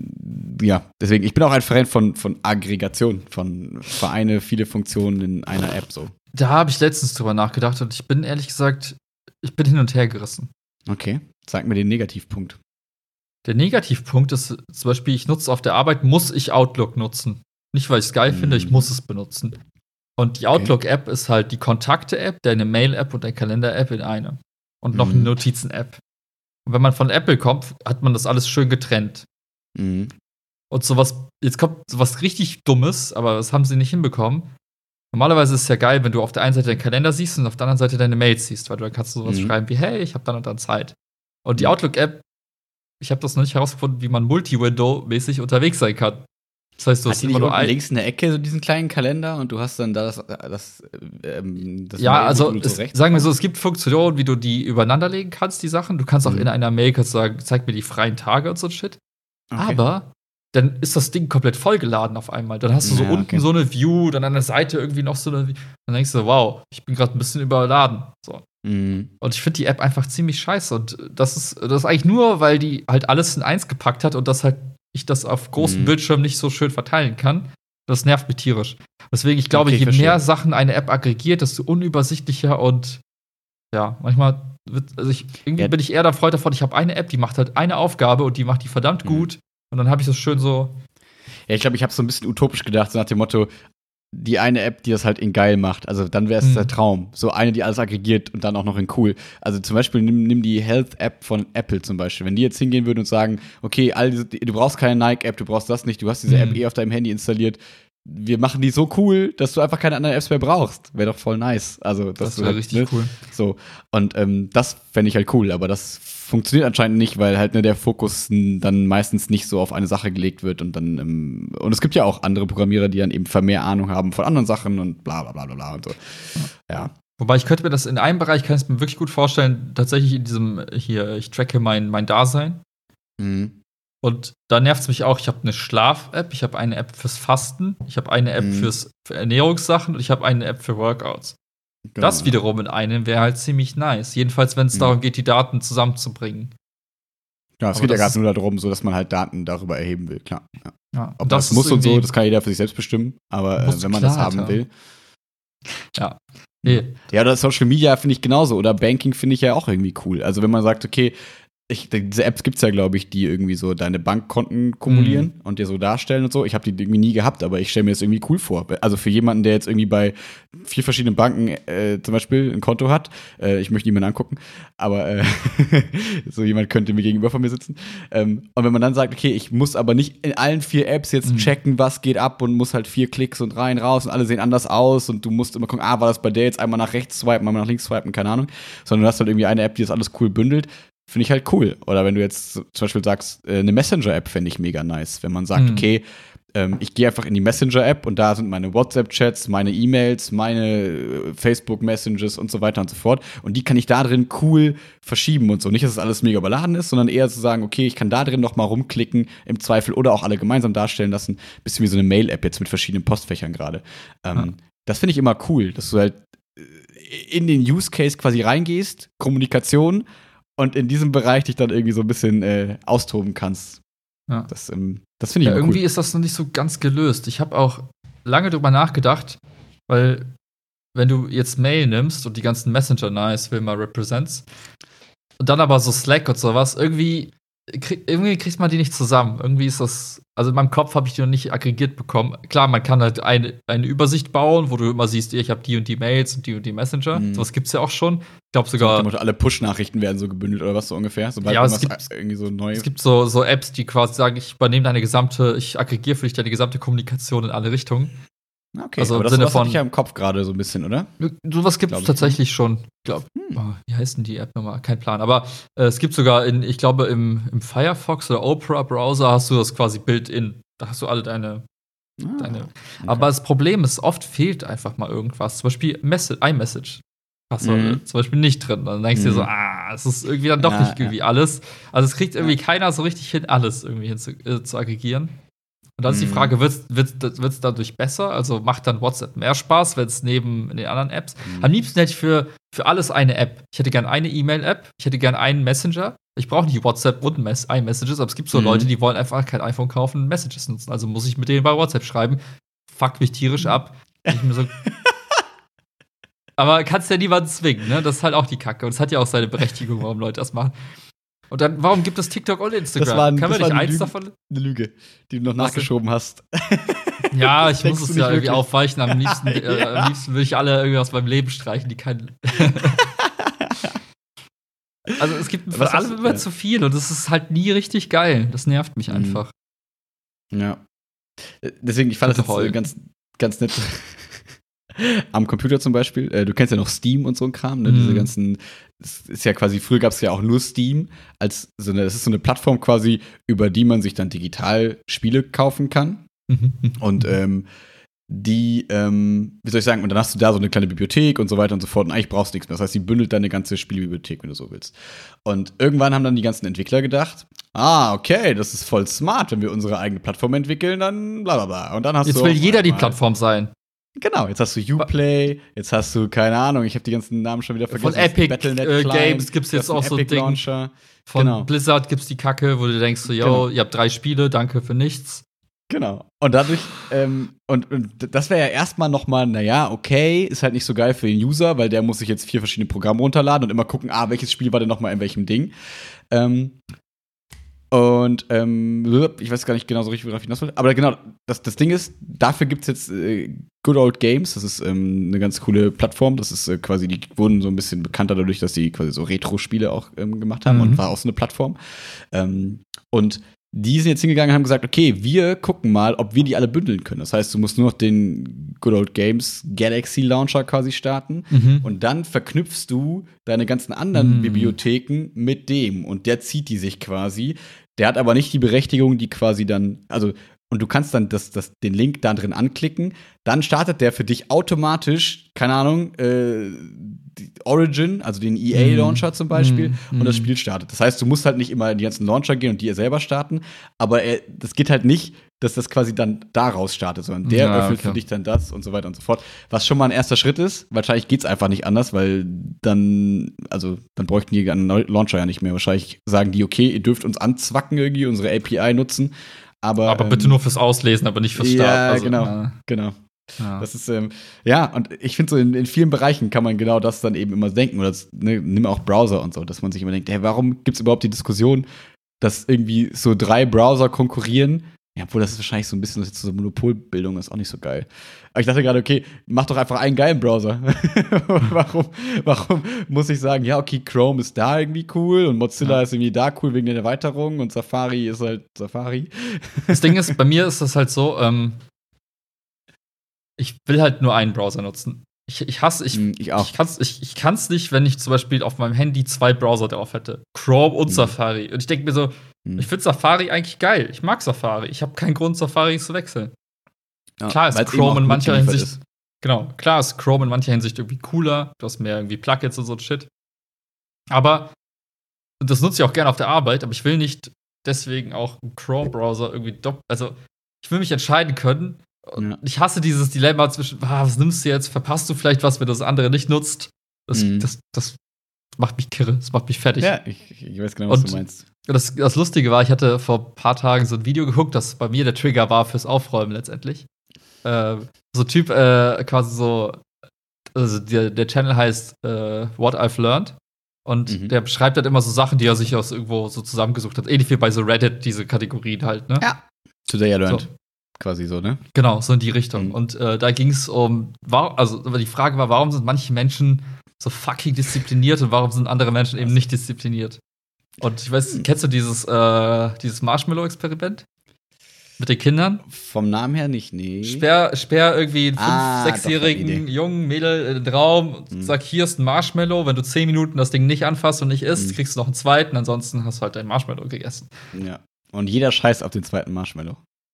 ja, deswegen, ich bin auch ein Fan von, von Aggregation, von Vereine, viele Funktionen in einer App so. Da habe ich letztens drüber nachgedacht und ich bin ehrlich gesagt, ich bin hin und her gerissen. Okay, sag mir den Negativpunkt. Der Negativpunkt ist zum Beispiel, ich nutze auf der Arbeit, muss ich Outlook nutzen. Nicht, weil ich es geil mhm. finde, ich muss es benutzen. Und die Outlook-App ist halt die Kontakte-App, deine Mail-App und deine Kalender-App in eine. Und noch mhm. eine Notizen-App. Und wenn man von Apple kommt, hat man das alles schön getrennt. Mhm. Und sowas, jetzt kommt sowas richtig Dummes, aber das haben sie nicht hinbekommen. Normalerweise ist es ja geil, wenn du auf der einen Seite deinen Kalender siehst und auf der anderen Seite deine Mails siehst, weil du dann kannst du sowas mhm. schreiben wie, hey, ich habe dann und dann Zeit. Und die Outlook-App, ich habe das noch nicht herausgefunden, wie man Multi-Window-mäßig unterwegs sein kann. Das heißt, du hast immer nur links in der Ecke so diesen kleinen Kalender und du hast dann da das, das, ähm, das ja, also es, sagen wir so, es gibt Funktionen, wie du die übereinander legen kannst, die Sachen. Du kannst auch mhm. in einer Mail kannst sagen, zeig mir die freien Tage und so ein Shit. Okay. Aber dann ist das Ding komplett vollgeladen auf einmal. Dann hast du so ja, unten okay. so eine View, dann an der Seite irgendwie noch so eine View. Dann denkst du, wow, ich bin gerade ein bisschen überladen. So. Mhm. Und ich finde die App einfach ziemlich scheiße. Und das ist, das ist eigentlich nur, weil die halt alles in eins gepackt hat und das halt ich das auf großem mhm. Bildschirm nicht so schön verteilen kann. Das nervt mich tierisch. Deswegen, ich glaube, okay, je verstehe. mehr Sachen eine App aggregiert, desto unübersichtlicher und ja, manchmal wird, also ich, irgendwie ja. bin ich eher da Freude davon, ich habe eine App, die macht halt eine Aufgabe und die macht die verdammt mhm. gut. Und dann habe ich das schön so. Ja, ich glaube, ich habe so ein bisschen utopisch gedacht, so nach dem Motto, die eine App, die das halt in geil macht. Also dann wäre es mhm. der Traum. So eine, die alles aggregiert und dann auch noch in cool. Also zum Beispiel nimm, nimm die Health-App von Apple zum Beispiel. Wenn die jetzt hingehen würden und sagen, okay, all diese, du brauchst keine Nike-App, du brauchst das nicht, du hast diese mhm. App eh auf deinem Handy installiert. Wir machen die so cool, dass du einfach keine anderen Apps mehr brauchst. Wäre doch voll nice. Also, das wäre halt, richtig ne? cool. So. Und ähm, das fände ich halt cool, aber das funktioniert anscheinend nicht, weil halt ne, der Fokus dann meistens nicht so auf eine Sache gelegt wird und dann ähm, und es gibt ja auch andere Programmierer, die dann eben mehr Ahnung haben von anderen Sachen und bla bla bla bla bla und so. Ja. Wobei ich könnte mir das in einem Bereich, kann ich mir wirklich gut vorstellen, tatsächlich in diesem hier, ich tracke mein, mein Dasein. Mhm. Und da nervt es mich auch, ich habe eine Schlaf-App, ich habe eine App fürs Fasten, ich habe eine App mhm. fürs, für Ernährungssachen und ich habe eine App für Workouts. Genau. Das wiederum in einem wäre halt ziemlich nice. Jedenfalls, wenn es mhm. darum geht, die Daten zusammenzubringen. Ja, es Aber geht ja gerade nur darum, so dass man halt Daten darüber erheben will, klar. Ja. Ja, Ob das, das muss und so, das kann jeder für sich selbst bestimmen. Aber äh, wenn man das haben will. Ja. Nee. Ja, oder Social Media finde ich genauso. Oder Banking finde ich ja auch irgendwie cool. Also wenn man sagt, okay, Ich, diese Apps gibt es ja, glaube ich, die irgendwie so deine Bankkonten kumulieren mhm. und dir so darstellen und so. Ich habe die irgendwie nie gehabt, aber ich stelle mir das irgendwie cool vor. Also für jemanden, der jetzt irgendwie bei vier verschiedenen Banken äh, zum Beispiel ein Konto hat, äh, ich möchte niemanden angucken, aber äh, so jemand könnte mir gegenüber von mir sitzen. Ähm, und wenn man dann sagt, okay, ich muss aber nicht in allen vier Apps jetzt mhm. checken, was geht ab und muss halt vier Klicks und rein, raus und alle sehen anders aus und du musst immer gucken, ah, war das bei der jetzt einmal nach rechts swipen, einmal nach links swipen, keine Ahnung. Sondern du hast halt irgendwie eine App, die das alles cool bündelt. Finde ich halt cool. Oder wenn du jetzt zum Beispiel sagst, eine Messenger-App fände ich mega nice. Wenn man sagt, mhm. okay, ähm, ich gehe einfach in die Messenger-App und da sind meine WhatsApp-Chats, meine E-Mails, meine Facebook-Messages und so weiter und so fort. Und die kann ich da drin cool verschieben und so. Nicht, dass es alles mega überladen ist, sondern eher zu sagen, okay, ich kann da drin noch mal rumklicken im Zweifel oder auch alle gemeinsam darstellen lassen. Bisschen wie so eine Mail-App jetzt mit verschiedenen Postfächern gerade. Ähm, ja. Das finde ich immer cool, dass du halt in den Use-Case quasi reingehst, Kommunikation, und in diesem Bereich dich dann irgendwie so ein bisschen äh, austoben kannst. Ja. Das, ähm, das finde ich ja, immer irgendwie cool. ist das noch nicht so ganz gelöst. Ich habe auch lange drüber nachgedacht, weil wenn du jetzt Mail nimmst und die ganzen Messenger, nice, will mal Represents, und dann aber so Slack und sowas, irgendwie, krieg, irgendwie kriegt man die nicht zusammen. Irgendwie ist das, also in meinem Kopf habe ich die noch nicht aggregiert bekommen. Klar, man kann halt eine, eine Übersicht bauen, wo du immer siehst, ich habe die und die Mails und die und die Messenger. Mhm. Sowas gibt's ja auch schon. Ich glaube So, sogar. so, alle Push-Nachrichten werden so gebündelt oder was so ungefähr, sobald Ja, es irgendwas gibt- irgendwie so neu. Es gibt so, so Apps, die quasi sagen, ich übernehme deine gesamte, ich aggregiere für dich deine gesamte Kommunikation in alle Richtungen. Okay, also aber im das Sinne sowas hatte von- ich ja im Kopf gerade so ein bisschen, oder? Sowas gibt Glaub es ich, tatsächlich schon. Ich glaube, Hm. oh, wie heißt denn die App nochmal? Kein Plan. Aber äh, es gibt sogar in, ich glaube, im, im Firefox oder Opera-Browser hast du das quasi built-in. Da hast du alle deine. Ah, deine. okay. Aber das Problem ist, oft fehlt einfach mal irgendwas. Zum Beispiel Message, iMessage. Hast du Mhm. zum Beispiel nicht drin. Dann denkst du dir so, Mhm. ah, es ist irgendwie dann doch Ja, nicht irgendwie alles. Also es kriegt irgendwie Ja. keiner so richtig hin, alles irgendwie hin zu, äh, zu aggregieren. Und dann ist die Mhm. Frage, wird es dadurch besser? Also macht dann WhatsApp mehr Spaß, wenn es neben den anderen Apps? Mhm. Am liebsten hätte ich für, für alles eine App. Ich hätte gern eine E-Mail-App, ich hätte gern einen Messenger. Ich brauche nicht WhatsApp und Mess- iMessages, aber es gibt so Mhm. Leute, die wollen einfach kein iPhone kaufen und Messages nutzen. Also muss ich mit denen bei WhatsApp schreiben. Fuck mich tierisch ab. Ich mir so aber kannst ja niemanden zwingen, ne? Das ist halt auch die Kacke. Und es hat ja auch seine Berechtigung, warum Leute das machen. Und dann, warum gibt es TikTok und Instagram? Das war ein- Können wir das nicht war eine eins Lüge. davon? Eine Lüge, die du noch Was nachgeschoben hast. Ja, ich Denkst muss du es ja nicht irgendwie wirklich? aufweichen. Am liebsten, Ja, äh, ja. am liebsten würde ich alle irgendwie aus meinem Leben streichen, die keinen. Also es gibt von Was hast allem du- immer ja. zu viel und das ist halt nie richtig geil. Das nervt mich Mhm. einfach. Ja. Äh, Deswegen, ich fand das Könnte jetzt äh, heulen. ganz, ganz nett. Am Computer zum Beispiel. Äh, du kennst ja noch Steam und so ein Kram, ne? Mhm. Diese ganzen, es ist ja quasi, früher gab es ja auch nur Steam, als so eine, das ist so eine Plattform quasi, über die man sich dann digital Spiele kaufen kann. Und ähm, die, ähm, wie soll ich sagen, und dann hast du da so eine kleine Bibliothek und so weiter und so fort. Und eigentlich brauchst du nichts mehr. Das heißt, die bündelt deine ganze Spielbibliothek, wenn du so willst. Und irgendwann haben dann die ganzen Entwickler gedacht, ah, okay, das ist voll smart, wenn wir unsere eigene Plattform entwickeln, dann bla bla bla. Und dann hast Jetzt du will auf jeder die einmal- Plattform sein. Genau, jetzt hast du Uplay, jetzt hast du, keine Ahnung, ich habe die ganzen Namen schon wieder vergessen. Von Epic Battle.net äh, Client, Games gibt's du jetzt hast einen auch so ein Epic Ding. Launcher. Von Genau. Blizzard gibt's die Kacke, wo du denkst so, yo, Genau. ihr habt drei Spiele, danke für nichts. Genau. Und dadurch, ähm, und, und das wäre ja erstmal nochmal, naja, okay, ist halt nicht so geil für den User, weil der muss sich jetzt vier verschiedene Programme runterladen und immer gucken, ah, welches Spiel war denn nochmal in welchem Ding. Ähm, und ähm, ich weiß gar nicht genau so richtig, worauf ich hinaus will. Aber genau, das, das Ding ist, dafür gibt es jetzt äh, Good Old Games. Das ist ähm, eine ganz coole Plattform. Das ist äh, quasi, die wurden so ein bisschen bekannter dadurch, dass die quasi so Retro-Spiele auch ähm, gemacht haben Mhm. und war auch so eine Plattform. Ähm, und die sind jetzt hingegangen und haben gesagt, okay, wir gucken mal, ob wir die alle bündeln können. Das heißt, du musst nur noch den Good Old Games Galaxy Launcher quasi starten. Mhm. Und dann verknüpfst du deine ganzen anderen Mm. Bibliotheken mit dem. Und der zieht die sich quasi. Der hat aber nicht die Berechtigung, die quasi dann, also, und du kannst dann das, das, den Link da drin anklicken. Dann startet der für dich automatisch, keine Ahnung, äh, die Origin, also den E A-Launcher zum Beispiel, Mm. und das Spiel startet. Das heißt, du musst halt nicht immer in die ganzen Launcher gehen und die selber starten. Aber er, das geht halt nicht, dass das quasi dann daraus startet, sondern der Ja, öffnet okay. für dich dann das und so weiter und so fort. Was schon mal ein erster Schritt ist. Wahrscheinlich geht's einfach nicht anders, weil dann, also dann bräuchten die einen Launcher ja nicht mehr. Wahrscheinlich sagen die, okay, ihr dürft uns anzwacken irgendwie, unsere A P I nutzen. Aber, Aber ähm, bitte nur fürs Auslesen, aber nicht fürs Start. Ja, Also, genau, äh, genau. ja. Das ist, ähm, ja, und ich finde so in, in vielen Bereichen kann man genau das dann eben immer denken. Oder das, ne, nimm auch Browser und so, dass man sich immer denkt, hey, warum gibt's überhaupt die Diskussion, dass irgendwie so drei Browser konkurrieren? Ja, obwohl das ist wahrscheinlich so ein bisschen jetzt so Monopolbildung, ist auch nicht so geil. Aber ich dachte gerade, okay, mach doch einfach einen geilen Browser. warum, warum muss ich sagen, ja, okay, Chrome ist da irgendwie cool und Mozilla Ja. ist irgendwie da cool wegen der Erweiterung und Safari ist halt Safari. Das Ding ist, bei mir ist das halt so, ähm, ich will halt nur einen Browser nutzen. Ich, ich hasse, ich, Hm, ich auch. ich kann's, ich, ich kann's nicht, wenn ich zum Beispiel auf meinem Handy zwei Browser drauf hätte. Chrome und Hm. Safari. Und ich denke mir so, Hm. ich finde Safari eigentlich geil. Ich mag Safari. Ich habe keinen Grund, Safari zu wechseln. Ja, Klar ist weil's eben Chrome auch in mancher mitgeliefert Hinsicht. Genau, klar ist Chrome in mancher Hinsicht irgendwie cooler. Du hast mehr irgendwie Plugins und so ein Shit. Aber das nutze ich auch gerne auf der Arbeit, aber ich will nicht deswegen auch einen Chrome-Browser irgendwie doppelt. Also, ich will mich entscheiden können. Ja. Ich hasse dieses Dilemma zwischen, ah, was nimmst du jetzt? Verpasst du vielleicht was, wenn du das andere nicht nutzt? Das, Mhm. das, das macht mich kirre, das macht mich fertig. Ja, ich, ich weiß genau, was Und du meinst. Das, das Lustige war, ich hatte vor ein paar Tagen so ein Video geguckt, das bei mir der Trigger war fürs Aufräumen letztendlich. Äh, so Typ, äh, quasi so, also der, der Channel heißt äh, What I've Learned. Und mhm. der beschreibt halt immer so Sachen, die er sich aus irgendwo so zusammengesucht hat. Ähnlich wie bei so Reddit, diese Kategorien halt, ne? Ja. Today I learned. So. Quasi so, ne? Genau, so in die Richtung. Mhm. Und äh, da ging es um, war, also die Frage war, warum sind manche Menschen so fucking diszipliniert und warum sind andere Menschen eben nicht diszipliniert? Und ich weiß, kennst du dieses, äh, dieses Marshmallow-Experiment? Mit den Kindern? Vom Namen her nicht, nee. Sperr, sperr irgendwie einen Ah, fünf-, sechsjährigen jungen Mädel in den Raum und Mhm. sag, hier ist ein Marshmallow. Wenn du zehn Minuten das Ding nicht anfasst und nicht isst, Mhm. kriegst du noch einen zweiten. Ansonsten hast du halt dein Marshmallow gegessen. Ja. Und jeder scheißt auf den zweiten Marshmallow.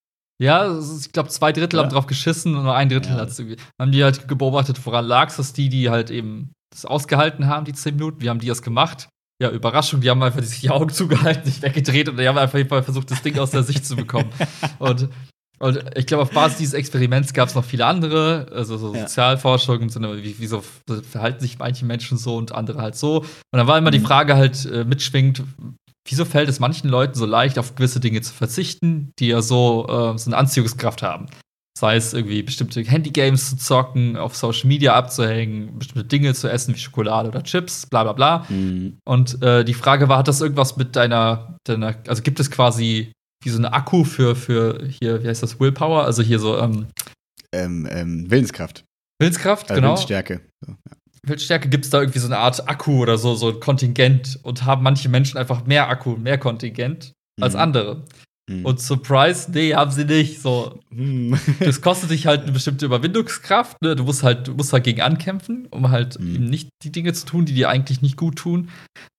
Ja, es ist- ich glaube, zwei Drittel Ja. haben drauf geschissen und nur ein Drittel Ja. hat es irgendwie. Haben die halt beobachtet, woran lag es, dass die, die halt eben das ausgehalten haben, die zehn Minuten. Wie haben die das gemacht? Ja, Überraschung, die haben einfach sich die Augen zugehalten, sich weggedreht und die haben einfach versucht, das Ding aus der Sicht zu bekommen. und, und ich glaube, auf Basis dieses Experiments gab es noch viele andere, also so Ja. Sozialforschung im Sinne, wie, wieso verhalten sich manche Menschen so und andere halt so. Und dann war immer die Mhm. Frage halt äh, mitschwingend, wieso fällt es manchen Leuten so leicht, auf gewisse Dinge zu verzichten, die ja so, äh, so eine Anziehungskraft haben. Sei es irgendwie bestimmte Handygames zu zocken, auf Social Media abzuhängen, bestimmte Dinge zu essen wie Schokolade oder Chips, bla bla bla. Mhm. Und äh, die Frage war, hat das irgendwas mit deiner, deiner, also gibt es quasi wie so eine Akku für, für hier, wie heißt das, Willpower? Also hier so ähm, Ähm, ähm, Willenskraft. Willenskraft, Äh, genau. Willensstärke. So, ja. Willensstärke, gibt es da irgendwie so eine Art Akku oder so, so ein Kontingent und haben manche Menschen einfach mehr Akku, mehr Kontingent als Mhm. andere. Mhm. Und Surprise, nee, haben sie nicht. So, Mhm. das kostet dich halt eine bestimmte Überwindungskraft. Ne? Du musst halt, du musst halt gegen ankämpfen, um halt Mhm. eben nicht die Dinge zu tun, die dir eigentlich nicht gut tun.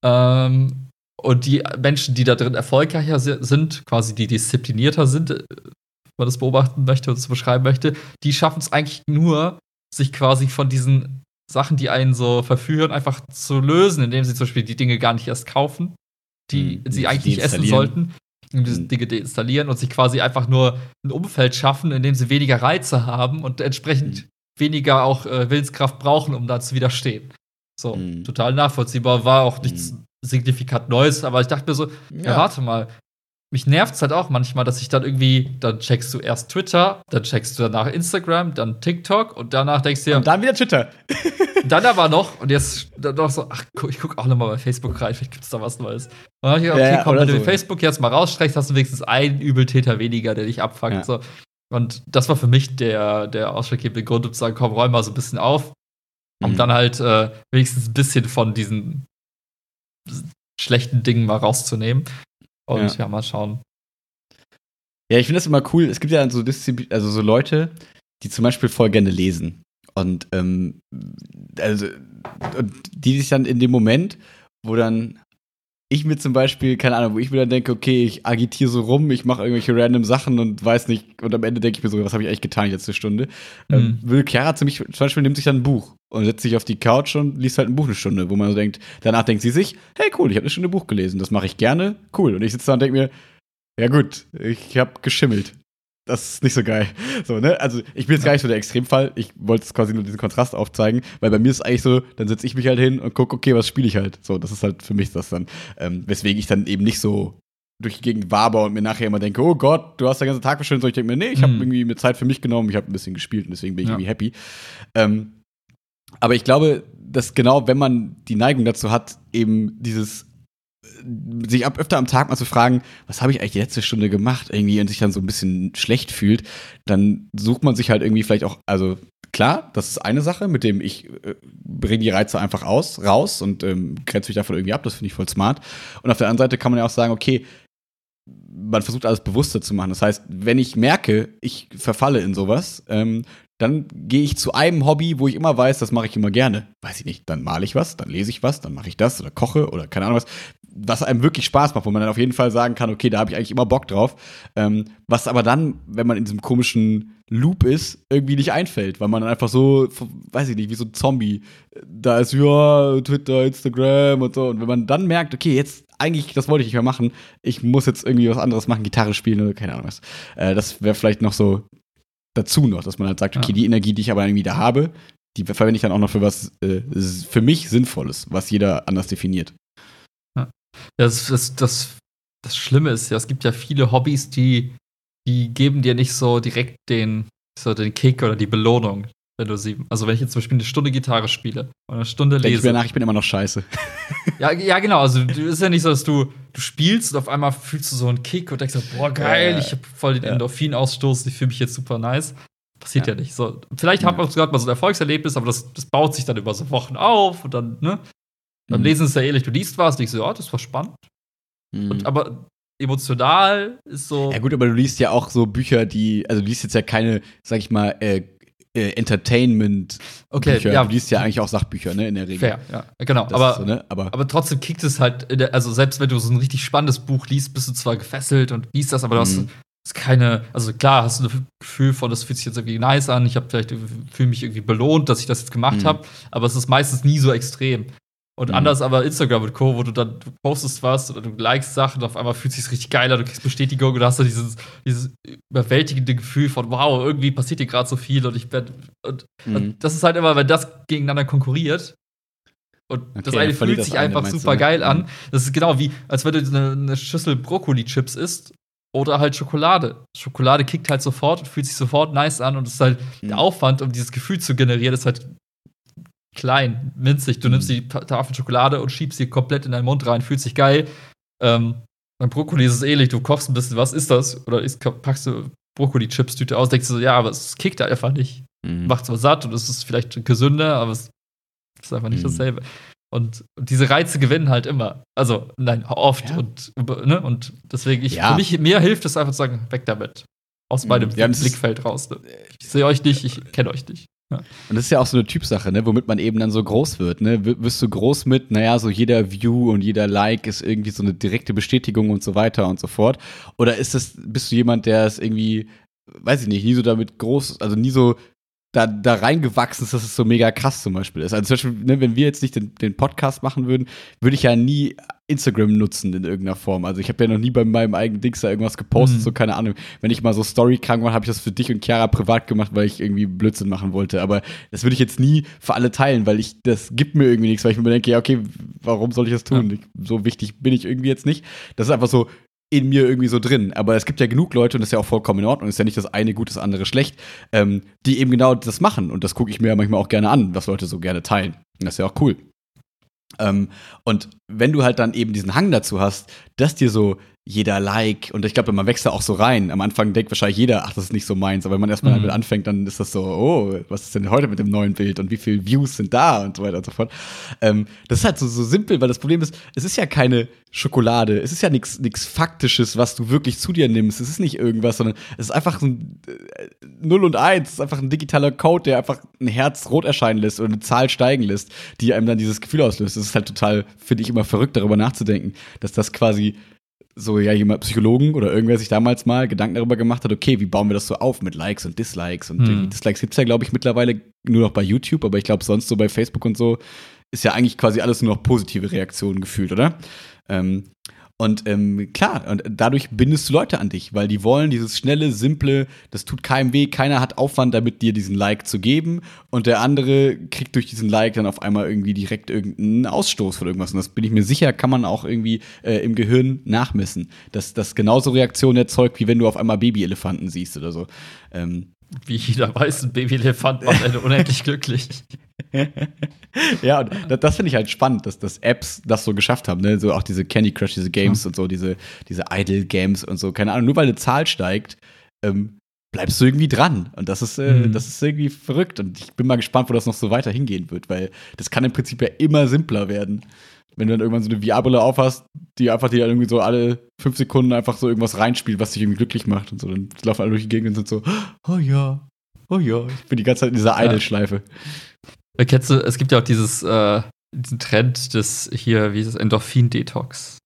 Ähm, und die Menschen, die da drin erfolgreicher si- sind, quasi die disziplinierter sind, äh, wenn man das beobachten möchte und das beschreiben möchte, die schaffen es eigentlich nur, sich quasi von diesen Sachen, die einen so verführen, einfach zu lösen, indem sie zum Beispiel die Dinge gar nicht erst kaufen, die Mhm. sie Die eigentlich nicht essen deinstallieren. sollten. Und diese Mhm. Dinge deinstallieren und sich quasi einfach nur ein Umfeld schaffen, in dem sie weniger Reize haben und entsprechend Mhm. weniger auch äh, Willenskraft brauchen, um da zu widerstehen. So, Mhm. total nachvollziehbar, war auch nichts Mhm. signifikant Neues, aber ich dachte mir so, ja, Ja. warte mal, mich nervt's halt auch manchmal, dass ich dann irgendwie, dann checkst du erst Twitter, dann checkst du danach Instagram, dann TikTok und danach denkst du dir, Und dann wieder Twitter. dann aber noch, und jetzt dann noch so, ach, gu- ich guck auch noch mal bei Facebook rein, vielleicht gibt's da was Neues. Und dann hab ich gedacht, Ja, okay, ja, komm, oder wenn du so. Facebook jetzt mal rausstreichst, hast du wenigstens einen Übeltäter weniger, der dich abfuckt. Ja. So. Und das war für mich der, der ausschlaggebende Grund, um zu sagen, komm, räum mal so ein bisschen auf, um Mhm. dann halt äh, wenigstens ein bisschen von diesen schlechten Dingen mal rauszunehmen. Und ja, Ja. mal schauen. Ja, ich finde das immer cool. Es gibt ja dann so Disziplin, also so Leute, die zum Beispiel voll gerne lesen. Und, ähm, also, und die sich dann in dem Moment, wo dann ich mir zum Beispiel, keine Ahnung, wo ich mir dann denke, okay, ich agitiere so rum, ich mache irgendwelche random Sachen und weiß nicht, und am Ende denke ich mir so, was habe ich eigentlich getan die letzte Stunde? Ähm, Mhm. will Chiara zu mich, zum Beispiel nimmt sich dann ein Buch und setzt sich auf die Couch und liest halt ein Buch eine Stunde, wo man so denkt, danach denkt sie sich, hey cool, ich habe eine Stunde Buch gelesen, das mache ich gerne, cool. Und ich sitze da und denke mir, ja gut, ich habe geschimmelt. Das ist nicht so geil. So, ne? Also, ich bin jetzt gar nicht so der Extremfall. Ich wollte jetzt quasi nur diesen Kontrast aufzeigen, weil bei mir ist es eigentlich so, dann setze ich mich halt hin und gucke, okay, was spiele ich halt. So, das ist halt für mich das dann. Ähm, weswegen ich dann eben nicht so durch die Gegend waber und mir nachher immer denke, oh Gott, du hast den ganzen Tag verschwendet. So, ich denke mir, nee, ich habe Mhm. irgendwie mir Zeit für mich genommen, ich habe ein bisschen gespielt und deswegen bin ich Ja. irgendwie happy. Ähm, aber ich glaube, dass genau, wenn man die Neigung dazu hat, eben dieses sich ab öfter am Tag mal zu fragen, was habe ich eigentlich die letzte Stunde gemacht, irgendwie und sich dann so ein bisschen schlecht fühlt, dann sucht man sich halt irgendwie vielleicht auch, also klar, das ist eine Sache, mit dem ich äh, bringe die Reize einfach aus, raus und ähm, grenze mich davon irgendwie ab, das finde ich voll smart. Und auf der anderen Seite kann man ja auch sagen, okay, man versucht alles bewusster zu machen. Das heißt, wenn ich merke, ich verfalle in sowas, ähm, dann gehe ich zu einem Hobby, wo ich immer weiß, das mache ich immer gerne. Weiß ich nicht, dann male ich was, dann lese ich was, dann mache ich das oder koche oder keine Ahnung was, was einem wirklich Spaß macht, wo man dann auf jeden Fall sagen kann, okay, da habe ich eigentlich immer Bock drauf. Ähm, was aber dann, wenn man in diesem komischen Loop ist, irgendwie nicht einfällt, weil man dann einfach so, weiß ich nicht, wie so ein Zombie, da ist, ja, Twitter, Instagram und so. Und wenn man dann merkt, okay, jetzt eigentlich, das wollte ich nicht mehr machen, ich muss jetzt irgendwie was anderes machen, Gitarre spielen oder keine Ahnung was. Äh, das wäre vielleicht noch so dazu noch, dass man halt sagt, okay, Ja. die Energie, die ich aber irgendwie da habe, die verwende ich dann auch noch für was äh, für mich Sinnvolles, was jeder anders definiert. Ja. Das, das, das, das Schlimme ist ja, es gibt ja viele Hobbys, die, die geben dir nicht so direkt den, so den Kick oder die Belohnung, wenn du sie. Also wenn ich jetzt zum Beispiel eine Stunde Gitarre spiele oder eine Stunde Denk lese. ich mir nach, ich bin immer noch scheiße. Ja, ja, genau. Also es ist ja nicht so, dass du, du spielst und auf einmal fühlst du so einen Kick und denkst so, boah, geil, Ja, ich habe voll den ja. Endorphinausstoß, ich fühle mich jetzt super nice. Passiert ja, Ja. nicht. So, vielleicht Ja. hat man sogar mal so ein Erfolgserlebnis, aber das, das baut sich dann über so Wochen auf und dann, ne? Beim Mhm. Lesen ist es ja ähnlich, du liest was, denkst so, ja, das war spannend. Mhm. Und, aber emotional ist so. Ja gut, aber du liest ja auch so Bücher, die, also du liest jetzt ja keine, sag ich mal, äh, äh, Entertainment-Bücher. Okay, ja. Du liest ja eigentlich auch Sachbücher, ne, in der Regel. Fair, ja, genau. Das Aber, ist so, ne? aber, aber trotzdem kickt es halt, in der, also selbst wenn du so ein richtig spannendes Buch liest, bist du zwar gefesselt und liest das, aber du hast, Mhm. hast keine, also klar hast du ein Gefühl von, das fühlt sich jetzt irgendwie nice an, ich habe vielleicht, fühle mich irgendwie belohnt, dass ich das jetzt gemacht Mhm. habe, aber es ist meistens nie so extrem. Und Mhm. anders aber Instagram und Co., wo du dann du postest was oder du likest Sachen und auf einmal fühlt es sich richtig geil an, du kriegst Bestätigung und hast dann dieses, dieses überwältigende Gefühl von, wow, irgendwie passiert hier gerade so viel und ich werde. Und, Mhm. und das ist halt immer, wenn das gegeneinander konkurriert. Und Okay, das dann eine verliert fühlt das sich eine, einfach meinst du, super ne? geil Mhm. an. Das ist genau wie, als wenn du eine, eine Schüssel Brokkoli-Chips isst oder halt Schokolade. Schokolade kickt halt sofort und fühlt sich sofort nice an und es ist halt Mhm. der Aufwand, um dieses Gefühl zu generieren, ist halt klein, winzig. Du Mhm. nimmst die Ta- Tafel Schokolade und schiebst sie komplett in deinen Mund rein, fühlt sich geil. Ähm, beim Brokkoli ist es ähnlich, du kochst ein bisschen, was ist das? Oder isst, packst du Brokkoli-Chips-Tüte aus, denkst du so, ja, aber es kickt einfach nicht. Mhm. Macht zwar satt und es ist vielleicht gesünder, aber es ist einfach nicht Mhm. dasselbe. Und, und diese Reize gewinnen halt immer. Also, nein, oft. Ja. Und, ne? Und deswegen, ich, Ja. für mich, mir hilft es einfach zu sagen, weg damit. Aus Mhm. meinem Ja, das ist- Blickfeld raus. Ne? Ich sehe euch nicht, ich kenne euch nicht. Ja. Und das ist ja auch so eine Typsache, ne, womit man eben dann so groß wird, ne? W- Wirst du groß mit, naja, so jeder View und jeder Like ist irgendwie so eine direkte Bestätigung und so weiter und so fort. Oder ist das, bist du jemand, der es irgendwie, weiß ich nicht, nie so damit groß, also nie so da, da reingewachsen ist, dass es so mega krass zum Beispiel ist. Also zum Beispiel, ne, wenn wir jetzt nicht den, den Podcast machen würden, würde ich ja nie Instagram nutzen in irgendeiner Form. Also ich habe ja noch nie bei meinem eigenen Dings da irgendwas gepostet, Mhm. so keine Ahnung. Wenn ich mal so Story-krank war, habe ich das für dich und Chiara privat gemacht, weil ich irgendwie Blödsinn machen wollte. Aber das würde ich jetzt nie für alle teilen, weil ich, das gibt mir irgendwie nichts, weil ich mir denke, ja, okay, warum soll ich das tun? Ich, so wichtig bin ich irgendwie jetzt nicht. Das ist einfach so in mir irgendwie so drin. Aber es gibt ja genug Leute, und das ist ja auch vollkommen in Ordnung, ist ja nicht das eine gut, das andere schlecht, ähm, die eben genau das machen. Und das gucke ich mir ja manchmal auch gerne an, was Leute so gerne teilen. Und das ist ja auch cool. Ähm, und wenn du halt dann eben diesen Hang dazu hast, dass dir so jeder Like, und ich glaube, man wächst da auch so rein. Am Anfang denkt wahrscheinlich jeder, ach, das ist nicht so meins. Aber wenn man erstmal Mhm. damit anfängt, dann ist das so, oh, was ist denn heute mit dem neuen Bild und wie viele Views sind da und so weiter und so fort. Ähm, das ist halt so, so simpel, weil das Problem ist, es ist ja keine Schokolade. Es ist ja nichts Faktisches, was du wirklich zu dir nimmst. Es ist nicht irgendwas, sondern es ist einfach so ein äh, null und eins. Es ist einfach ein digitaler Code, der einfach ein Herz rot erscheinen lässt oder eine Zahl steigen lässt, die einem dann dieses Gefühl auslöst. Das ist halt total, finde ich, immer verrückt, darüber nachzudenken, dass das quasi so, ja, jemand, Psychologen oder irgendwer sich damals mal Gedanken darüber gemacht hat, okay, wie bauen wir das so auf mit Likes und Dislikes? Und Hm. irgendwie Dislikes gibt's ja, glaube ich, mittlerweile nur noch bei YouTube, aber ich glaube, sonst so bei Facebook und so ist ja eigentlich quasi alles nur noch positive Reaktionen gefühlt, oder? Ähm, und ähm, klar, und dadurch bindest du Leute an dich, weil die wollen dieses schnelle, simple, das tut keinem weh, keiner hat Aufwand damit, dir diesen Like zu geben und der andere kriegt durch diesen Like dann auf einmal irgendwie direkt irgendeinen Ausstoß von irgendwas. Und das bin ich mir sicher, kann man auch irgendwie äh, im Gehirn nachmessen, dass das genauso Reaktionen erzeugt, wie wenn du auf einmal Babyelefanten siehst oder so. Ähm, Wie jeder weiß, ein Babyelefant macht einen unendlich glücklich. Ja, und das, das finde ich halt spannend, dass, dass Apps das so geschafft haben, ne? So auch diese Candy Crush, diese Games Mhm. und so, diese, diese Idle-Games und so, keine Ahnung, nur weil eine Zahl steigt, ähm, bleibst du irgendwie dran. Und das ist, äh, Mhm. das ist irgendwie verrückt. Und ich bin mal gespannt, wo das noch so weiter hingehen wird, weil das kann im Prinzip ja immer simpler werden. Wenn du dann irgendwann so eine V R-Brille aufhast, die einfach dir irgendwie so alle fünf Sekunden einfach so irgendwas reinspielt, was dich irgendwie glücklich macht und so. Dann laufen alle durch die Gegend und sind so, oh ja, oh ja. Ich bin die ganze Zeit in dieser Ja. Idle-Schleife. Äh, Kennst du, es gibt ja auch dieses, äh, diesen Trend des hier, wie ist es, Endorphin-Detox.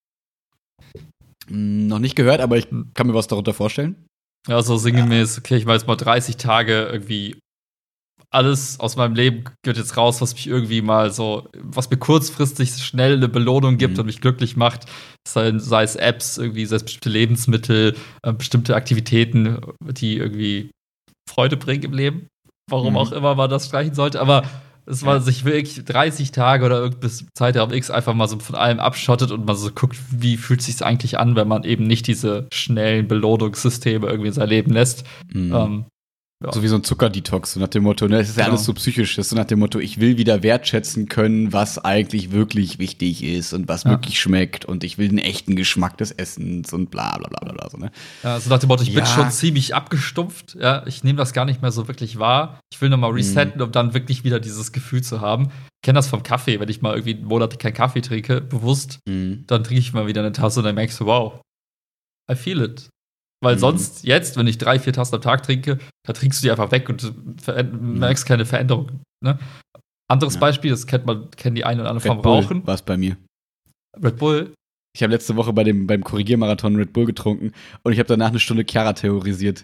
Hm, noch nicht gehört, aber ich kann mir was darunter vorstellen. Ja, so sinngemäß, okay, ich war jetzt mal dreißig Tage irgendwie alles aus meinem Leben geht jetzt raus, was mich irgendwie mal so, was mir kurzfristig schnell eine Belohnung gibt Mhm. und mich glücklich macht. Sei, sei es Apps, irgendwie, sei es bestimmte Lebensmittel, äh, bestimmte Aktivitäten, die irgendwie Freude bringen im Leben. warum Mhm. auch immer man das streichen sollte, aber es war Ja. sich wirklich dreißig Tage oder bis Zeitraum X einfach mal so von allem abschottet und man so guckt, wie fühlt sich's eigentlich an, wenn man eben nicht diese schnellen Belohnungssysteme irgendwie in sein Leben lässt. Mhm. Ähm, ja. So wie so ein Zuckerdetox, so nach dem Motto, ne, es ist ja Genau. alles so psychisch, das ist so nach dem Motto, ich will wieder wertschätzen können, was eigentlich wirklich wichtig ist und was Ja. wirklich schmeckt und ich will den echten Geschmack des Essens und bla bla bla bla bla, so, ne? Ja, so nach dem Motto, ich bin Ja. schon ziemlich abgestumpft. Ja, ich nehme das gar nicht mehr so wirklich wahr. Ich will nochmal resetten, um dann wirklich wieder dieses Gefühl zu haben. Ich kenne das vom Kaffee, wenn ich mal irgendwie einen Monat keinen Kaffee trinke, bewusst, Mhm. dann trinke ich mal wieder eine Tasse und dann merkst du, wow, I feel it. Weil Mhm. sonst, jetzt, wenn ich drei, vier Tassen am Tag trinke, da trinkst du die einfach weg und du ver- merkst keine Veränderung. Ne? Anderes Ja. Beispiel, das kennt man, kennen die einen oder anderen vom Red Bull Rauchen. war es bei mir. Red Bull. Ich habe letzte Woche bei dem, beim Korrigiermarathon Red Bull getrunken und ich habe danach eine Stunde Chiara terrorisiert.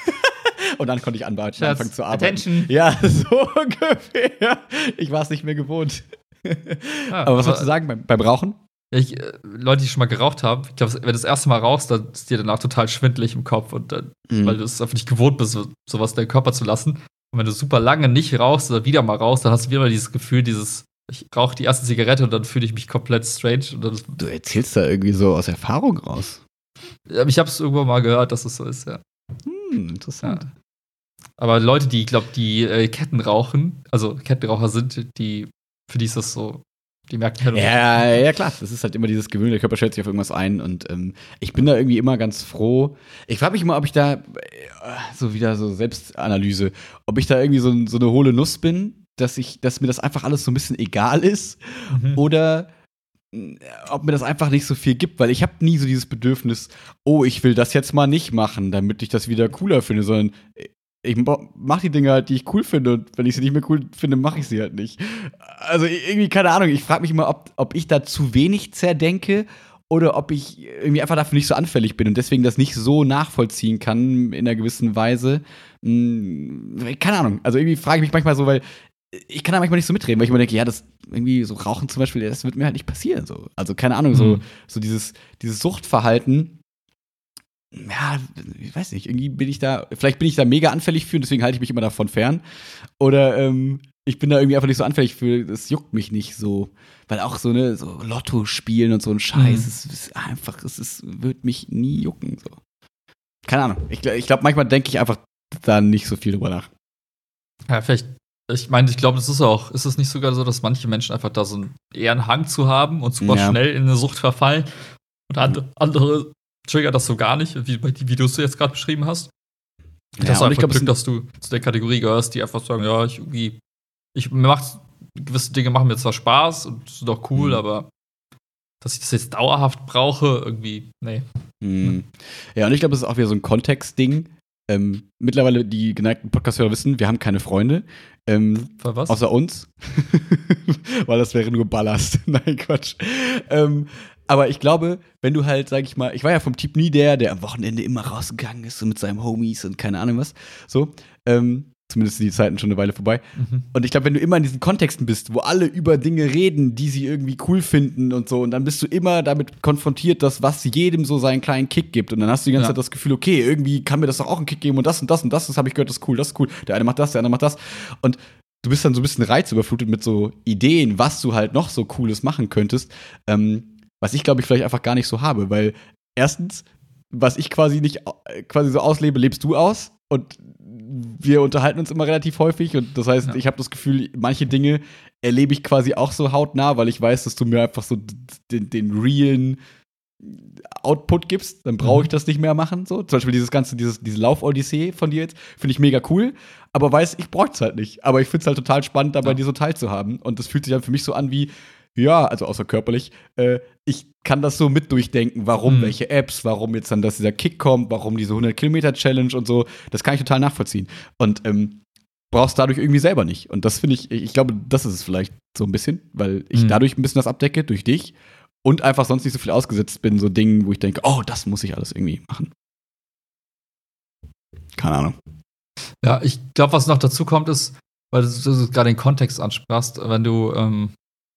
Und dann konnte ich anba- Schatz, anfangen zu arbeiten. Attention. Ja, so ungefähr. Ich war es nicht mehr gewohnt. Ja, aber was sollst du sagen beim, beim Rauchen? Ich, äh, Leute, die schon mal geraucht haben, ich glaube, wenn du das erste Mal rauchst, dann ist dir danach total schwindelig im Kopf. Und dann, Mhm. weil du es einfach nicht gewohnt bist, so- sowas in deinen Körper zu lassen. Und wenn du super lange nicht rauchst oder wieder mal rauchst, dann hast du wieder dieses Gefühl, dieses, ich rauche die erste Zigarette und dann fühle ich mich komplett strange. Und dann ist, Du erzählst da irgendwie so aus Erfahrung raus. aber ich habe es irgendwann mal gehört, dass es so ist, ja. Hm, interessant. Ja. Aber Leute, die, glaube die äh, Ketten rauchen, also Kettenraucher sind, die, für die ist das so, die merken halt, Ja, ja, klar. Das ist halt immer dieses Gewöhn, der Körper stellt sich auf irgendwas ein. Und ähm, ich bin da irgendwie immer ganz froh. Ich frage mich immer, ob ich da, äh, so wieder so Selbstanalyse, ob ich da irgendwie so, so eine hohle Nuss bin, dass ich, dass mir das einfach alles so ein bisschen egal ist. Mhm. Oder äh, ob mir das einfach nicht so viel gibt, weil ich habe nie so dieses Bedürfnis, oh, ich will das jetzt mal nicht machen, damit ich das wieder cooler finde, sondern ich mache die Dinge halt, die ich cool finde, und wenn ich sie nicht mehr cool finde, mache ich sie halt nicht. Also irgendwie, keine Ahnung, ich frage mich immer, ob, ob ich da zu wenig zerdenke oder ob ich irgendwie einfach dafür nicht so anfällig bin und deswegen das nicht so nachvollziehen kann in einer gewissen Weise. Hm, keine Ahnung, also irgendwie frage ich mich manchmal so, weil ich kann da manchmal nicht so mitreden, weil ich immer denke, ja, das irgendwie so Rauchen zum Beispiel, das wird mir halt nicht passieren. So. Also keine Ahnung, so, Mhm. so dieses, dieses Suchtverhalten, ja, ich weiß nicht, irgendwie bin ich da, vielleicht bin ich da mega anfällig für und deswegen halte ich mich immer davon fern. Oder ähm, ich bin da irgendwie einfach nicht so anfällig für, das juckt mich nicht so. Weil auch so, ne, so Lotto spielen und so ein Scheiß, Mhm. es ist einfach, es ist, wird mich nie jucken. So. Keine Ahnung, ich, gl- ich glaube, manchmal denke ich einfach da nicht so viel drüber nach. Ja, vielleicht, ich meine, ich glaube, es ist auch, ist es nicht sogar so, dass manche Menschen einfach da so einen, eher einen Hang zu haben und super Ja. schnell in eine Sucht verfallen und and, andere triggert das so gar nicht, wie, wie du es jetzt gerade beschrieben hast. Ja, Das ist und einfach ich glaub, es Glück, dass du zu der Kategorie gehörst, die einfach sagen, ja, ich irgendwie, ich, mir macht, gewisse Dinge machen mir zwar Spaß und sind auch cool, Mhm. aber dass ich das jetzt dauerhaft brauche, irgendwie, nee. Hm. Ja, und ich glaube, es ist auch wieder so ein Kontextding. Ähm, mittlerweile, die geneigten Podcast-Hörer wissen, wir haben keine Freunde. Ähm, Für was? außer uns. Weil das wäre nur Ballast. Nein, Quatsch. Ähm, aber ich glaube, wenn du halt, sag ich mal, ich war ja vom Typ nie der, der am Wochenende immer rausgegangen ist und mit seinen Homies und keine Ahnung was. So. Ähm, zumindest sind die Zeiten schon eine Weile vorbei. Mhm. Und ich glaube, wenn du immer in diesen Kontexten bist, wo alle über Dinge reden, die sie irgendwie cool finden und so, und dann bist du immer damit konfrontiert, dass was jedem so seinen kleinen Kick gibt. Und dann hast du die ganze Ja. Zeit das Gefühl, okay, irgendwie kann mir das doch auch einen Kick geben und das und das und das, das habe ich gehört, das ist cool, das ist cool. Der eine macht das, der andere macht das. Und du bist dann so ein bisschen reizüberflutet mit so Ideen, was du halt noch so Cooles machen könntest. Ähm, was ich, glaube ich, vielleicht einfach gar nicht so habe, weil erstens, was ich quasi nicht äh, quasi so auslebe, lebst du aus. Und wir unterhalten uns immer relativ häufig und das heißt, Ja. ich habe das Gefühl, manche Dinge erlebe ich quasi auch so hautnah, weil ich weiß, dass du mir einfach so den, den realen Output gibst, dann brauche ich Mhm. das nicht mehr machen. So. Zum Beispiel dieses ganze, dieses, diese Lauf-Odyssee von dir jetzt, finde ich mega cool, aber weiß, ich bräuchte es halt nicht. Aber ich finde es halt total spannend, dabei Ja. die so teilzuhaben. Und das fühlt sich dann für mich so an wie, ja, also außer körperlich, äh, ich kann das so mit durchdenken, warum Mhm. welche Apps, warum jetzt dann, dass dieser Kick kommt, warum diese hundert-Kilometer-Challenge und so, das kann ich total nachvollziehen. Und ähm, brauchst dadurch irgendwie selber nicht. Und das finde ich, ich glaube, das ist es vielleicht so ein bisschen, weil ich Mhm. dadurch ein bisschen das abdecke, durch dich und einfach sonst nicht so viel ausgesetzt bin, so Dingen, wo ich denke, oh, das muss ich alles irgendwie machen. Keine Ahnung. Ja, ich glaube, was noch dazu kommt, ist, weil du, du gerade den Kontext ansprachst, wenn du ähm,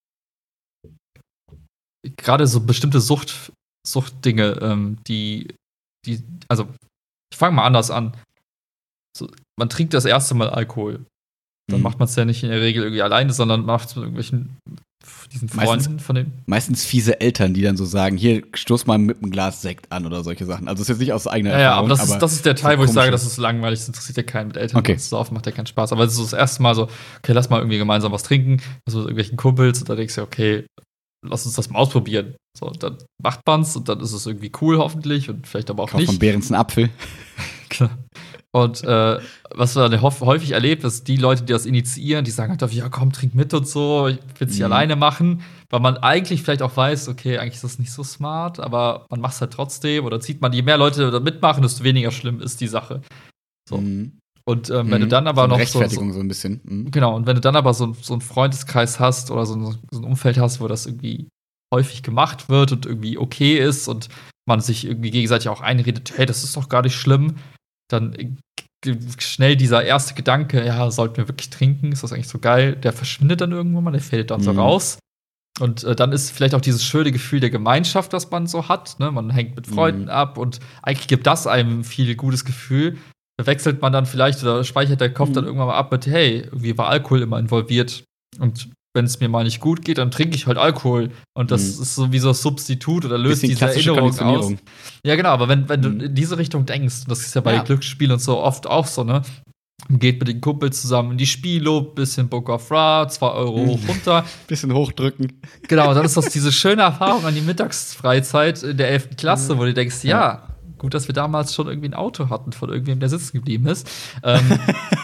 gerade so bestimmte Sucht, Suchtdinge, ähm, die, die, also ich fange mal anders an. So, man trinkt das erste Mal Alkohol. dann Mhm. macht man es ja nicht in der Regel irgendwie alleine, sondern macht es mit irgendwelchen diesen Freunden Meistens- von den. Meistens fiese Eltern, die dann so sagen, hier, stoß mal mit einem Glas Sekt an oder solche Sachen. Also ist jetzt nicht aus eigener Ja, ja, Erfahrung. aber das, ist, das ist der Teil, so wo ich sage, komisches- das ist langweilig, das interessiert ja keinen mit Eltern. Okay. Das saufen macht ja keinen Spaß. Aber es ist so das erste Mal so, okay, lass mal irgendwie gemeinsam was trinken, also mit irgendwelchen Kumpels, und dann denkst du, okay, lass uns das mal ausprobieren. So, und dann macht man's und dann ist es irgendwie cool, hoffentlich, und vielleicht aber auch Kauf nicht. von Behrens einen Apfel. Klar. Und äh, was man dann häufig erlebt, ist, die Leute, die das initiieren, die sagen halt, ja komm, trink mit und so, ich will es nicht Mhm. alleine machen, weil man eigentlich vielleicht auch weiß, okay, eigentlich ist das nicht so smart, aber man macht es halt trotzdem, oder zieht man, je mehr Leute da mitmachen, desto weniger schlimm ist die Sache. So. Mhm. Und ähm, wenn du Mhm. dann aber so eine noch so, Rechtfertigung so so ein bisschen. Mhm. genau, und wenn du dann aber so, so einen Freundeskreis hast oder so ein, so ein Umfeld hast, wo das irgendwie häufig gemacht wird und irgendwie okay ist und man sich irgendwie gegenseitig auch einredet, hey, das ist doch gar nicht schlimm, dann äh, schnell dieser erste Gedanke, ja, sollten wir wirklich trinken, ist das eigentlich so geil, der verschwindet dann irgendwann mal, der fällt dann so Mhm. raus. Und äh, dann ist vielleicht auch dieses schöne Gefühl der Gemeinschaft, das man so hat, ne? Man hängt mit Freunden Mhm. ab und eigentlich gibt das einem viel gutes Gefühl. Da wechselt man dann vielleicht oder speichert der Kopf Mhm. dann irgendwann mal ab mit, hey, irgendwie war Alkohol immer involviert. Und wenn es mir mal nicht gut geht, dann trinke ich halt Alkohol. Und das Mhm. ist so wie so ein Substitut oder löst Bisschen diese klassische Erinnerung aus. Konditionierung. Ja, genau, aber wenn, wenn Mhm. du in diese Richtung denkst, das ist ja bei Ja. Glücksspielen und so oft auch so, ne? Man geht mit den Kumpels zusammen in die Spielo, bisschen Book of Ra, zwei Euro hoch, Mhm. runter. Bisschen hochdrücken. Genau, dann ist das diese schöne Erfahrung an die Mittagsfreizeit in der elften Klasse, wo du denkst, ja, gut, dass wir damals schon irgendwie ein Auto hatten von irgendwem, der sitzen geblieben ist. Ähm,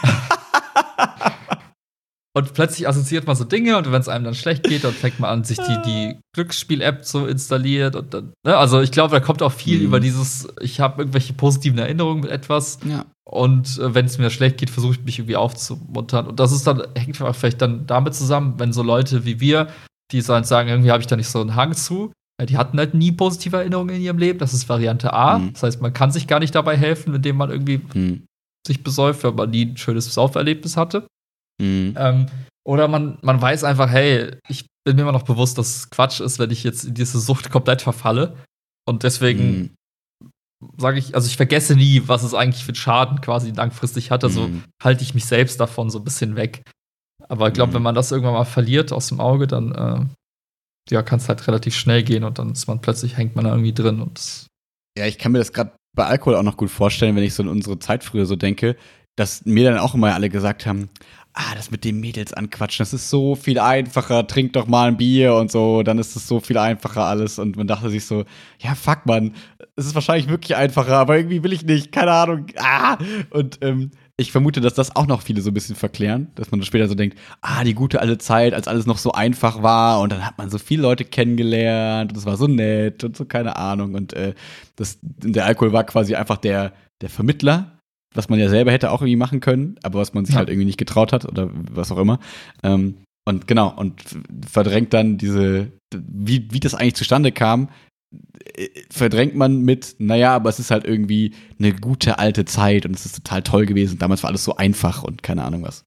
und plötzlich assoziiert man so Dinge und wenn es einem dann schlecht geht, dann fängt man an, sich die, die Glücksspiel-App so installiert und dann, ne? Also ich glaube, da kommt auch viel Mhm. über dieses, ich habe irgendwelche positiven Erinnerungen mit etwas. Ja. Und äh, wenn es mir schlecht geht, versuche ich mich irgendwie aufzumuntern. Und das ist dann, hängt vielleicht dann damit zusammen, wenn so Leute wie wir, die so sagen, irgendwie habe ich da nicht so einen Hang zu, ja, die hatten halt nie positive Erinnerungen in ihrem Leben. Das ist Variante A. Mhm. Das heißt, man kann sich gar nicht dabei helfen, indem man irgendwie Mhm. sich besäuft, weil man nie ein schönes Sauferlebnis hatte. Mhm. Ähm, oder man, man weiß einfach, hey, ich bin mir immer noch bewusst, dass es Quatsch ist, wenn ich jetzt in diese Sucht komplett verfalle. Und deswegen Mhm. sage ich, also ich vergesse nie, was es eigentlich für einen Schaden quasi langfristig hat. Also Mhm. halte ich mich selbst davon so ein bisschen weg. Aber ich glaube, Mhm. wenn man das irgendwann mal verliert aus dem Auge, dann äh, ja, kann es halt relativ schnell gehen und dann ist man plötzlich, hängt man da irgendwie drin. Und das, Ja, ich kann mir das gerade bei Alkohol auch noch gut vorstellen, wenn ich so in unsere Zeit früher so denke, dass mir dann auch immer alle gesagt haben, ah, das mit den Mädels anquatschen, das ist so viel einfacher, trink doch mal ein Bier und so, dann ist es so viel einfacher alles. Und man dachte sich so, ja, fuck, Mann, es ist wahrscheinlich wirklich einfacher, aber irgendwie will ich nicht, keine Ahnung. Ah! Und ähm, ich vermute, dass das auch noch viele so ein bisschen verklären, dass man dann später so denkt, ah, die gute alte Zeit, als alles noch so einfach war und dann hat man so viele Leute kennengelernt und es war so nett und so, keine Ahnung. Und äh, das, der Alkohol war quasi einfach der, der Vermittler, was man ja selber hätte auch irgendwie machen können, aber was man sich Ja. halt irgendwie nicht getraut hat oder was auch immer. Ähm, und genau, und f- verdrängt dann diese, wie, wie das eigentlich zustande kam, äh, verdrängt man mit, naja, aber es ist halt irgendwie eine gute alte Zeit und es ist total toll gewesen. Damals war alles so einfach und keine Ahnung was.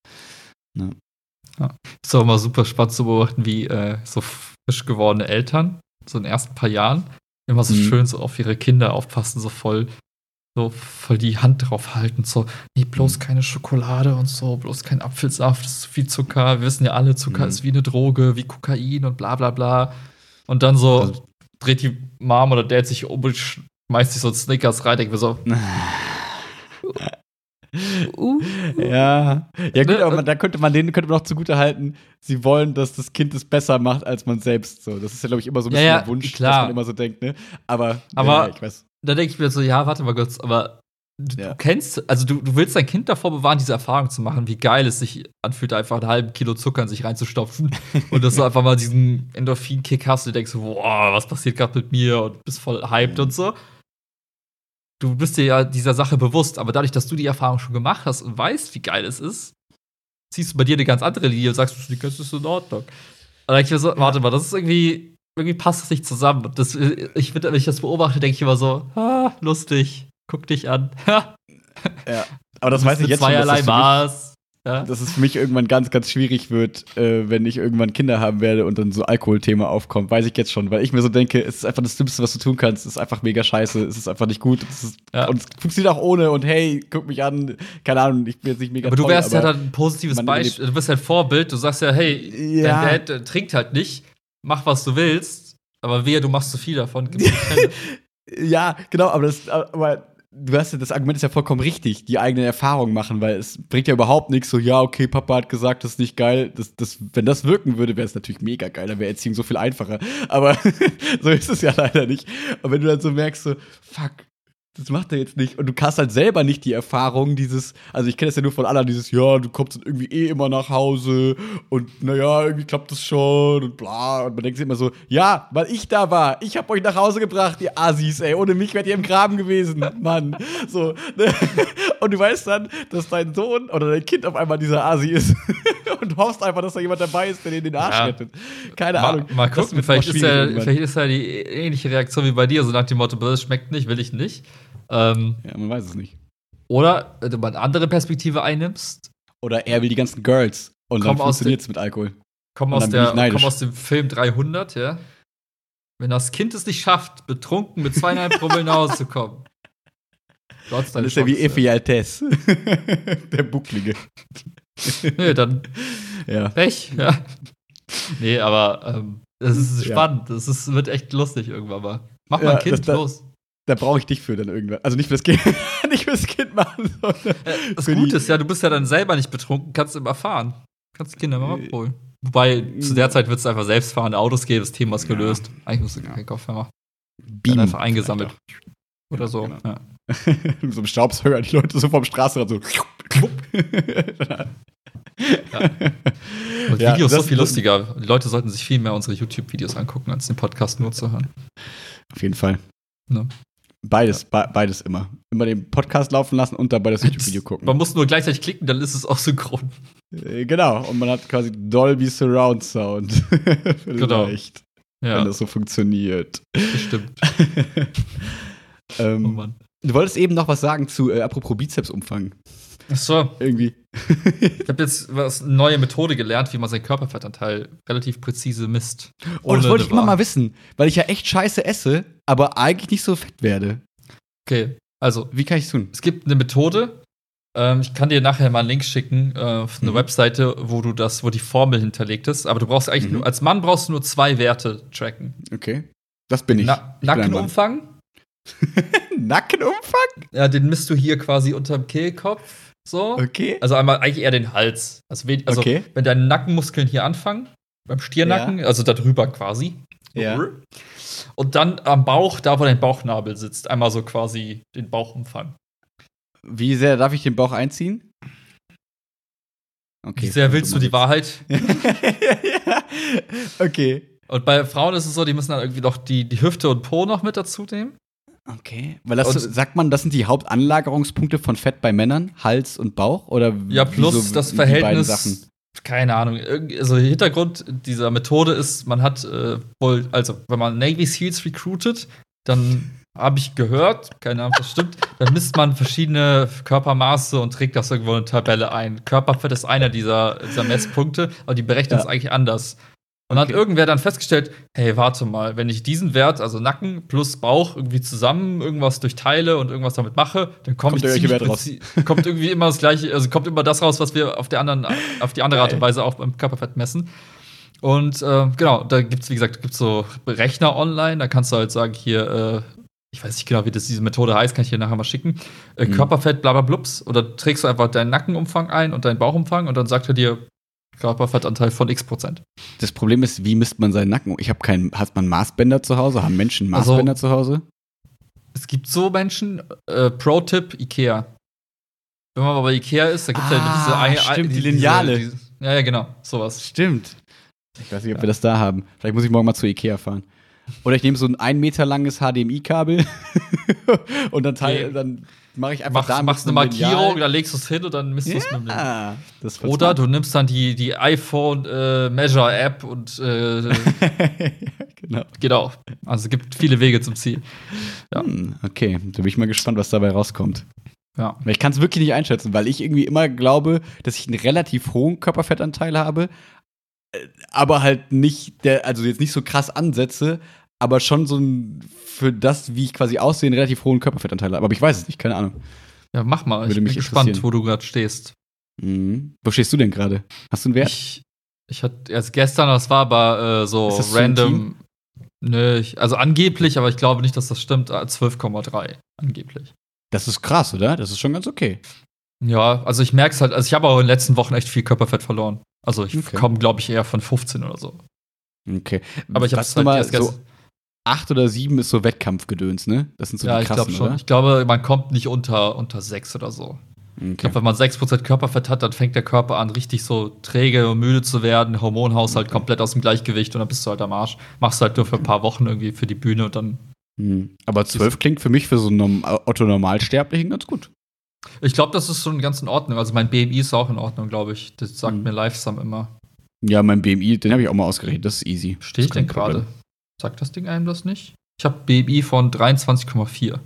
ist auch immer super spannend zu beobachten, wie äh, so frisch gewordene Eltern, so in den ersten paar Jahren, immer so Mhm. schön so auf ihre Kinder aufpassen, so voll, so voll die Hand drauf halten, so, nee, bloß Mhm. keine Schokolade und so, bloß kein Apfelsaft, das ist zu viel Zucker. Wir wissen ja alle, Zucker Mhm. ist wie eine Droge, wie Kokain und bla bla bla. Und dann so Also- dreht die Mom oder Dad sich um und schmeißt sich so ein Snickers rein, denkt mir so, uh, Ja, ja gut, Ne, aber äh, man, da könnte man denen könnte man auch zugute halten, sie wollen, dass das Kind es besser macht als man selbst. So, das ist ja, glaube ich, immer so ein Ja, bisschen ja, der Wunsch, klar. dass man immer so denkt, ne? Aber, Aber- ja, ich weiß. da denke ich mir so, ja, warte mal kurz, aber du, Ja. du kennst, also du, du willst dein Kind davor bewahren, diese Erfahrung zu machen, wie geil es sich anfühlt, einfach einen halben Kilo Zucker in sich reinzustopfen und dass du einfach mal diesen Endorphin-Kick hast und du denkst, wow, was passiert gerade mit mir und bist voll hyped Mhm. und so. Du bist dir ja dieser Sache bewusst, aber dadurch, dass du die Erfahrung schon gemacht hast und weißt, wie geil es ist, ziehst du bei dir eine ganz andere Linie und sagst, das ist in Ordnung. Und dann denke ich mir so, warte mal, das ist irgendwie, irgendwie passt das nicht zusammen. Und das, ich, wenn ich das beobachte, denke ich immer so, ah, lustig, guck dich an. Ja. Aber das weiß ich jetzt schon, dass zweierlei das für mich, Maß. Ja? dass es für mich irgendwann ganz, ganz schwierig wird, äh, wenn ich irgendwann Kinder haben werde und dann so Alkoholthema aufkommt. Weiß ich jetzt schon, weil ich mir so denke, es ist einfach das Dümmste, was du tun kannst. Es ist einfach mega scheiße. Es ist einfach nicht gut. Es ist, Ja. Und es funktioniert auch ohne. Und hey, guck mich an. Keine Ahnung, ich bin jetzt nicht mega Aber du toll, wärst aber ja dann ein positives man Beispiel. Du bist halt Vorbild. Du sagst ja, hey, Ja. dein Dad äh, trinkt halt nicht. Mach, was du willst. Aber wehe, du machst zu viel davon. Gib mir keine. Ja, genau, aber das, aber du hast ja, das Argument ist ja vollkommen richtig, die eigenen Erfahrungen machen, weil es bringt ja überhaupt nichts, so, ja, okay, Papa hat gesagt, das ist nicht geil. Das, das, wenn das wirken würde, wäre es natürlich mega geil, dann wäre Erziehung so viel einfacher. Aber so ist es ja leider nicht. Und wenn du dann so merkst, so, fuck, das macht er jetzt nicht. Und du hast halt selber nicht die Erfahrung, dieses, also ich kenne das ja nur von anderen, dieses, ja, du kommst dann irgendwie eh immer nach Hause und naja, irgendwie klappt das schon und bla. Und man denkt sich immer so, ja, weil ich da war, ich hab euch nach Hause gebracht, ihr Assis, ey, ohne mich wärt ihr im Graben gewesen, Mann. So, ne? Und du weißt dann, dass dein Sohn oder dein Kind auf einmal dieser Asi ist und hoffst einfach, dass da jemand dabei ist, der dir den Arsch Ja. rettet. Keine Mal, Ahnung. mal Das gucken, wird vielleicht noch ist, schwierig ja, irgendwann. vielleicht ist ja die ähnliche Reaktion wie bei dir, so nach dem Motto, das schmeckt nicht, will ich nicht. Ähm, Ja, man weiß es nicht. oder wenn du mal eine andere Perspektive einnimmst, Oder er will die ganzen Girls und Komm dann aus funktioniert es mit Alkohol. komm Und aus, dann bin der, ich neidisch. komm aus dem Film dreihundert, ja. Wenn das Kind es nicht schafft, betrunken mit zweieinhalb Promille nach Hause zu kommen. Du hast Dann deine ist er wie Chance. Effi Altes. Der Bucklige. Nee, dann Ja. Pech, ja. Nee, aber ähm, das ist Ja. spannend. Das ist, wird echt lustig irgendwann mal. Mach mal Ja, ein Kind, das- das- los. Da brauche ich dich für dann irgendwann. Also nicht fürs Kind, nicht fürs Kind machen, sondern Äh, Das für Gute die- ist ja, du bist ja dann selber nicht betrunken, kannst immer fahren. Kannst die Kinder mal Äh, abholen. Wobei, zu der Zeit wird es einfach selbstfahrende Autos geben, das Thema ist Ja. gelöst. Eigentlich musst du Ja. keinen Kopf mehr machen. Beamen Dann einfach eingesammelt. Oder Ja, so. genau. Ja. Mit so einem Staubsauger, die Leute so vom Straßenrand so. Und Ja, Videos so das- viel das- lustiger. Die Leute sollten sich viel mehr unsere YouTube-Videos angucken, als den Podcast nur zu hören. Auf jeden Fall. Ne? Beides, be beides immer. Immer den Podcast laufen lassen und dabei das YouTube-Video gucken. Man muss nur gleichzeitig klicken, dann ist es auch synchron. Äh, Genau, und man hat quasi Dolby Surround Sound. Genau. Vielleicht, Ja, wenn das so funktioniert. bestimmt. Oh ähm, Mann. du wolltest eben noch was sagen zu, äh, apropos Bizepsumfang. Achso, Irgendwie. ich habe jetzt was, eine neue Methode gelernt, wie man seinen Körperfettanteil relativ präzise misst. Oh, das Ohne wollte ich eine immer Waage. mal wissen, weil ich ja echt scheiße esse, aber eigentlich nicht so fett werde. Okay, also, Wie kann ich es tun? es gibt eine Methode. Ähm, ich kann dir nachher mal einen Link schicken äh, auf eine Mhm. Webseite, wo du das, wo die Formel hinterlegt ist. Aber du brauchst eigentlich Mhm. nur, als Mann brauchst du nur zwei Werte tracken. Okay. Das bin ich. Na, Ich bin ein Mann. Nackenumfang, Nackenumfang? ja, den misst du hier quasi unterm Kehlkopf. So. Okay. Also einmal eigentlich eher den Hals. Also, we- also Okay. wenn deine Nackenmuskeln hier anfangen, beim Stirnacken, also da drüber quasi. Ja. Und dann am Bauch, da wo dein Bauchnabel sitzt, einmal so quasi den Bauchumfang. Wie sehr darf ich den Bauch einziehen? Okay. Wie sehr willst du die Wahrheit? ja. Okay. Und bei Frauen ist es so, die müssen dann irgendwie noch die, die Hüfte und Po noch mit dazu nehmen. Okay. Weil das Und- so, sagt man, das sind die Hauptanlagerungspunkte von Fett bei Männern, Hals und Bauch? Oder Ja, plus wieso das die beiden Verhältnis. Sachen? Keine Ahnung. Irgendwie- Also Hintergrund dieser Methode ist, man hat äh, wohl, also wenn man Navy Seals recruited, dann habe ich gehört, keine Ahnung, ob das stimmt, dann misst man verschiedene Körpermaße und trägt das irgendwo in eine Tabelle ein. Körperfett ist einer dieser, dieser Messpunkte, aber die berechnen es Ja. eigentlich anders. Und dann Okay. hat irgendwer dann festgestellt, hey, warte mal, wenn ich diesen Wert, also Nacken plus Bauch, irgendwie zusammen irgendwas durchteile und irgendwas damit mache, dann komme ich Kommt der gleiche ziemlich Wert raus. präzi- kommt irgendwie immer das gleiche, also kommt immer das raus, was wir auf der anderen, auf die andere Art und Geil. Weise auch beim Körperfett messen. Und äh, genau, da gibt's, wie gesagt, gibt's so Rechner online, da kannst du halt sagen, hier, äh, ich weiß nicht genau, wie das diese Methode heißt, kann ich dir nachher mal schicken. Äh, Mhm. Körperfett, bla bla blups. Oder trägst du einfach deinen Nackenumfang ein und deinen Bauchumfang und dann sagt er dir Körperfettanteil von x Prozent. Das Problem ist, wie misst man seinen Nacken? Ich habe keinen. Hat man Maßbänder zu Hause? Haben Menschen Also- Maßbänder zu Hause? Es gibt so Menschen, äh, Pro-Tipp, Ikea. Wenn man mal bei Ikea ist, da gibt es Ah, ja diese Ei- Ei- stimmt, die diese- Lineale. Diese, ja, ja, genau, sowas. Stimmt. Ich weiß nicht, ob Ja. wir das da haben. Vielleicht muss ich morgen mal zu Ikea fahren. Oder ich nehme so ein ein Meter langes H D M I-Kabel und dann, teil- Okay. dann mache ich einfach Machst, da machst eine mit einem Markierung, Lineal. dann legst du es hin und dann misst du es mit dem Link. Ja, das wird Oder smart. du nimmst dann die, die iPhone äh, Measure App und äh, genau. geht auch. Also es gibt viele Wege zum Ziel. Ja. Hm, okay, da bin ich mal gespannt, was dabei rauskommt. Ja. Ich kann es wirklich nicht einschätzen, weil ich irgendwie immer glaube, dass ich einen relativ hohen Körperfettanteil habe, aber halt nicht, der, also jetzt nicht so krass ansetze, aber schon so ein, für das, wie ich quasi aussehe, einen relativ hohen Körperfettanteil habe. Aber ich weiß es nicht, keine Ahnung. Ja, mach mal. Würde ich bin mich gespannt, interessieren. wo du gerade stehst. Mhm. Wo stehst du denn gerade? Hast du einen Wert? Ich, ich hatte erst gestern, das war aber äh, so Ist das so random. Nö, ich, also angeblich, aber ich glaube nicht, dass das stimmt. äh, zwölf Komma drei angeblich. Das ist krass, oder? Das ist schon ganz okay. Ja, also ich merke es halt, also ich habe auch in den letzten Wochen echt viel Körperfett verloren. Also ich Okay. komme, glaube ich, eher von fünfzehn oder so. Okay. Aber ich habe Was es halt nochmal erst so gestern. acht oder sieben ist so Wettkampfgedöns, ne? Das sind so Ja, die ich glaube krassen, schon. oder? Ich glaube, man kommt nicht unter, unter sechs oder so. Ich Okay. glaube, wenn man sechs Prozent Körperfett hat, dann fängt der Körper an, richtig so träge und müde zu werden, Hormonhaushalt Okay. komplett aus dem Gleichgewicht und dann bist du halt am Arsch. Machst du halt nur für ein paar Wochen irgendwie für die Bühne und dann. Hm. Aber zwölf klingt für mich für so einen Norm- Otto-Normalsterblichen ganz gut. Ich glaube, das ist schon ganz in Ordnung. Also mein B M I ist auch in Ordnung, glaube ich. Das sagt Mhm. mir Livesum immer. Ja, mein B M I, den habe ich auch mal ausgerechnet, das ist easy. Stehe ich Das ist kein denn gerade? Problem. Sagt das Ding einem das nicht? Ich habe B M I von dreiundzwanzig Komma vier.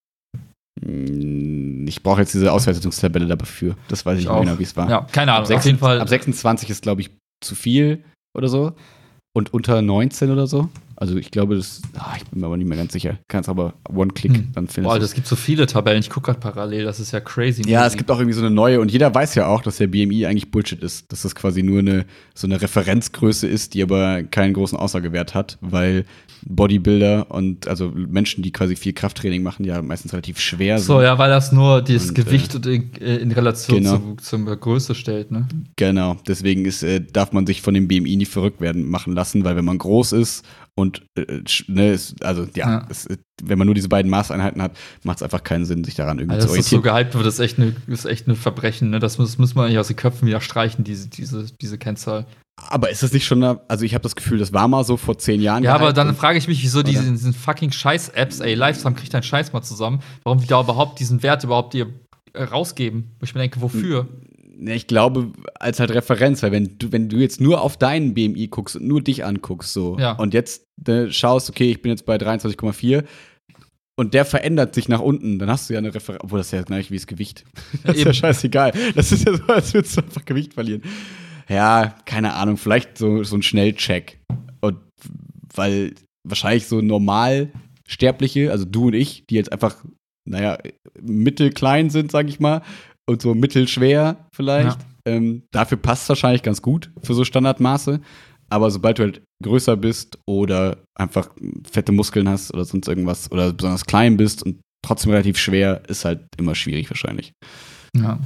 Hm, Ich brauche jetzt diese Auswertungstabelle dafür. Das weiß ich Ich nicht auch. genau, wie es war. Ja, keine Ab, Ahnung. sechs, Auf jeden Fall. ab sechsundzwanzig ist, glaube ich, zu viel oder so. Und unter neunzehn oder so. Also ich glaube, das. Ah, ich bin mir aber nicht mehr ganz sicher. Kannst aber One-Click, Hm. dann findest Boah, du das gibt so viele Tabellen. Ich gucke gerade parallel. Das ist ja crazy. Ja, es gibt auch irgendwie so eine neue, und jeder weiß ja auch, dass der B M I eigentlich Bullshit ist. Dass das quasi nur eine, so eine Referenzgröße ist, die aber keinen großen Aussagewert hat, weil Bodybuilder und also Menschen, die quasi viel Krafttraining machen, ja meistens relativ schwer sind. So, ja, weil das nur das Und, Gewicht und in, äh, in Relation genau. zu, zur Größe stellt, ne? Genau, deswegen ist, äh, darf man sich von dem B M I nicht verrückt werden machen lassen, weil wenn man groß ist und äh, sch- ne, ist, also ja, Ja. Es, äh, wenn man nur diese beiden Maßeinheiten hat, macht es einfach keinen Sinn, sich daran irgendwie Also, zu dass das so orientieren. gehypt wird, ist echt ein ist echt ne Verbrechen, ne? Das muss, das muss man eigentlich aus den Köpfen wieder streichen, diese, diese, diese Kennzahl. Aber ist das nicht schon, eine, also ich habe das Gefühl, das war mal so vor zehn Jahren. Ja, aber gehypt dann und- frage ich mich, wieso Oder? diese, diesen fucking Scheiß-Apps, ey, Livesum kriegt deinen Scheiß mal zusammen, warum die da überhaupt diesen Wert überhaupt dir äh, rausgeben. Wo ich mir denke, wofür? Ne, ich glaube, als halt Referenz, weil wenn du, wenn du jetzt nur auf deinen B M I guckst und nur dich anguckst, so, Ja. und jetzt ne, schaust, okay, ich bin jetzt bei dreiundzwanzig Komma vier und der verändert sich nach unten, dann hast du ja eine Referenz, obwohl das ist ja gleich wie das Gewicht. Das ist ja Eben. scheißegal. Das ist ja so, als würdest du einfach Gewicht verlieren. Ja, keine Ahnung, vielleicht so, so ein Schnellcheck. Und weil wahrscheinlich so Normalsterbliche, also du und ich, die jetzt einfach, naja, mittelklein sind, sag ich mal, und so mittelschwer vielleicht. Ja. Ähm, dafür passt es wahrscheinlich ganz gut für so Standardmaße. Aber sobald du halt größer bist oder einfach fette Muskeln hast oder sonst irgendwas oder besonders klein bist und trotzdem relativ schwer, ist halt immer schwierig wahrscheinlich. Ja.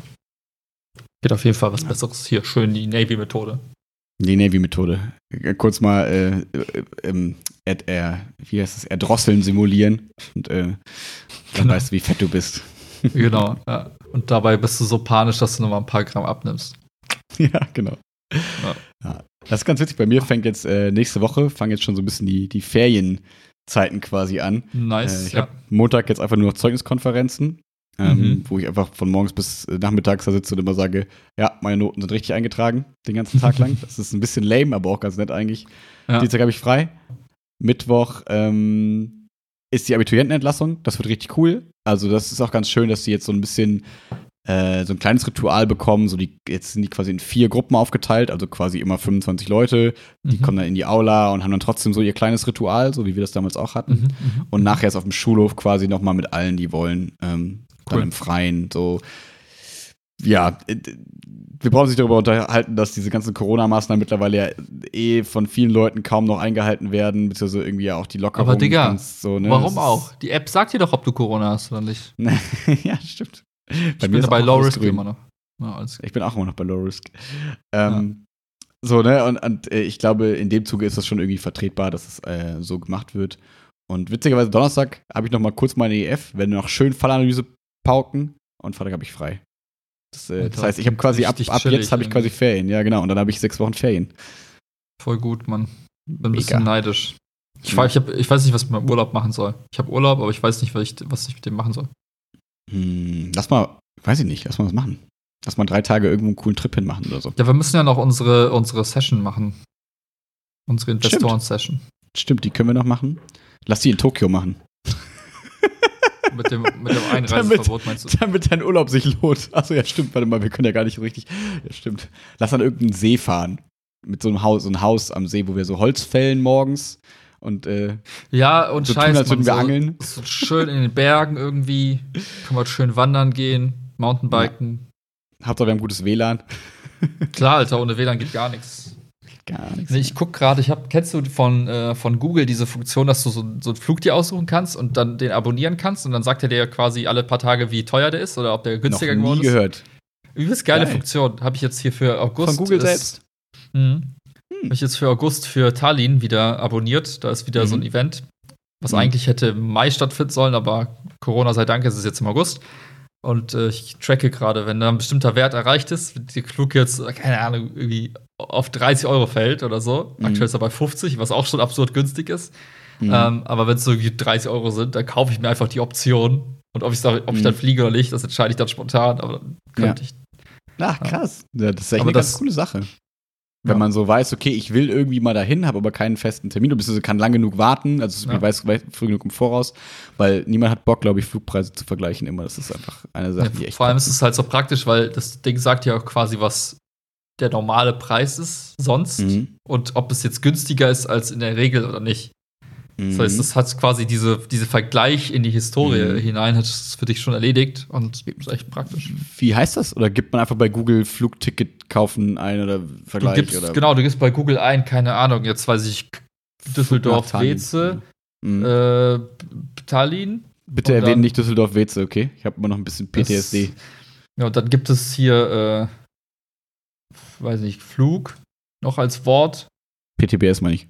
Geht auf jeden Fall was Besseres hier. Schön die Navy-Methode. Die Navy-Methode. Äh, Kurz mal äh, äh, ähm, erd, er, wie heißt das? Erdrosseln simulieren und äh, dann Genau. weißt du, wie fett du bist. Genau. Ja. Und dabei bist du so panisch, dass du noch mal ein paar Gramm abnimmst. Ja, genau. Ja. Ja. Das ist ganz witzig. Bei mir fängt jetzt äh, nächste Woche, fangen jetzt schon so ein bisschen die, die Ferienzeiten quasi an. Nice. Äh, ich ja. habe Montag jetzt einfach nur noch Zeugniskonferenzen, ähm, Mhm. wo ich einfach von morgens bis äh, nachmittags da sitze und immer sage, ja, meine Noten sind richtig eingetragen, den ganzen Tag lang. Das ist ein bisschen lame, aber auch ganz nett eigentlich. Ja. Dienstag habe ich frei. Mittwoch ähm, ist die Abiturientenentlassung. Das wird richtig cool. Also das ist auch ganz schön, dass die jetzt so ein bisschen äh, so ein kleines Ritual bekommen. So die, jetzt sind die quasi in vier Gruppen aufgeteilt, also quasi immer fünfundzwanzig Leute. Die Mhm. kommen dann in die Aula und haben dann trotzdem so ihr kleines Ritual, so wie wir das damals auch hatten. Mhm. Mhm. Und nachher ist auf dem Schulhof quasi noch mal mit allen, die wollen, ähm, dann Cool. im Freien. So, ja, äh, wir brauchen sich darüber unterhalten, dass diese ganzen Corona-Maßnahmen mittlerweile ja eh von vielen Leuten kaum noch eingehalten werden, beziehungsweise irgendwie ja auch die Lockerung. Aber Digga, ganz so, ne, Warum das auch? Die App sagt dir doch, ob du Corona hast oder nicht. ist- ja, stimmt. Ich Bei bin ist bei auch Low alles Risk grün. immer noch. Ja, alles Ich bin auch immer noch bei Low Risk. Ähm, So, ne, und, und äh, ich glaube, in dem Zuge ist das schon irgendwie vertretbar, dass es äh, so gemacht wird. Und witzigerweise Donnerstag habe ich noch mal kurz meine E F, werde noch schön Fallanalyse pauken und Freitag habe ich frei. Das, äh, das Alter, heißt, ich habe quasi ab, richtig ab chillig jetzt habe ich quasi irgendwie. Ferien, ja genau, und dann habe ich sechs Wochen Ferien. voll gut, Mann. Bin ein Mega. bisschen neidisch. Ich, Ja. frag, ich, hab, ich weiß nicht, was ich mit meinem Urlaub machen soll. Ich habe Urlaub, aber ich weiß nicht, was ich, was ich mit dem machen soll. Hm, lass mal, weiß ich nicht, lass mal was machen. Lass mal drei Tage irgendwo einen coolen Trip hinmachen oder so. Ja, wir müssen ja noch unsere, unsere Session machen. Unsere Investoren-Session. Stimmt, die können wir noch machen. Lass die in Tokio machen. mit dem, mit dem Einreiseverbot meinst du? Damit dein Urlaub sich lohnt. Achso, ja, stimmt. Warte mal, wir können ja gar nicht so richtig. Ja, stimmt. Lass an irgendeinen See fahren. Mit so einem Haus, so ein Haus am See, wo wir so Holz fällen morgens. Und, äh, ja, und so scheiße, tun, als würden wir so, angeln. So schön in den Bergen irgendwie. Kann man schön wandern gehen, Mountainbiken. Ja. Hauptsache, wir haben gutes W L A N. Klar, Alter, ohne W L A N geht gar nichts. Gar nichts. Nee, ich guck gerade, ich hab, kennst du von, äh, von Google diese Funktion, dass du so, so einen Flug dir aussuchen kannst und dann den abonnieren kannst und dann sagt er dir quasi alle paar Tage, wie teuer der ist oder ob der günstiger Noch nie geworden ist. gehört. Übelst geile Geil. Funktion. Habe ich jetzt hier für August. Von Google ist, selbst? Mhm. Hm. Habe ich jetzt für August für Tallinn wieder abonniert. Da ist wieder Mhm. so ein Event, was Mhm. eigentlich hätte im Mai stattfinden sollen, aber Corona sei Dank ist es jetzt im August. Und äh, ich tracke gerade, wenn da ein bestimmter Wert erreicht ist, wenn der Flug jetzt, keine Ahnung, irgendwie auf dreißig Euro fällt oder so. Mhm. Aktuell ist er bei fünfzig, was auch schon absurd günstig ist. Mhm. Ähm, aber wenn es so irgendwie dreißig Euro sind, dann kaufe ich mir einfach die Option. Und ob, ich's da, ob ich Mhm. dann fliege oder nicht, das entscheide ich dann spontan. Aber dann könnte Ja. ich. Ach, krass. Ja, das ist echt Aber eine das- ganz coole Sache. Wenn Ja. man so weiß, okay, ich will irgendwie mal dahin, habe aber keinen festen Termin, beziehungsweise kann lang genug warten, also Ja. ich weiß weiß früh genug im Voraus, weil niemand hat Bock, glaube ich, Flugpreise zu vergleichen immer. Das ist einfach eine Sache, die Ja, echt. vor allem ist es halt so praktisch, weil das Ding sagt ja auch quasi, was der normale Preis ist sonst Mhm. und ob es jetzt günstiger ist als in der Regel oder nicht. Mhm. Das heißt, das hat quasi diese, diese Vergleich in die Historie Mhm. hinein, hat es für dich schon erledigt und ist echt praktisch. Wie heißt das? Oder gibt man einfach bei Google Flugticket kaufen ein oder Du Vergleich? gibst, oder? genau, du gibst bei Google ein, keine Ahnung, jetzt weiß ich, Düsseldorf, Nach Tallinn. Weze, Mhm. äh, Tallinn. Bitte und erwähnen dann- nicht Düsseldorf-Weze, okay? Ich habe immer noch ein bisschen P T S D. Das- Ja, und dann gibt es hier, äh, weiß nicht, Flug noch als Wort. P T B S meine ich.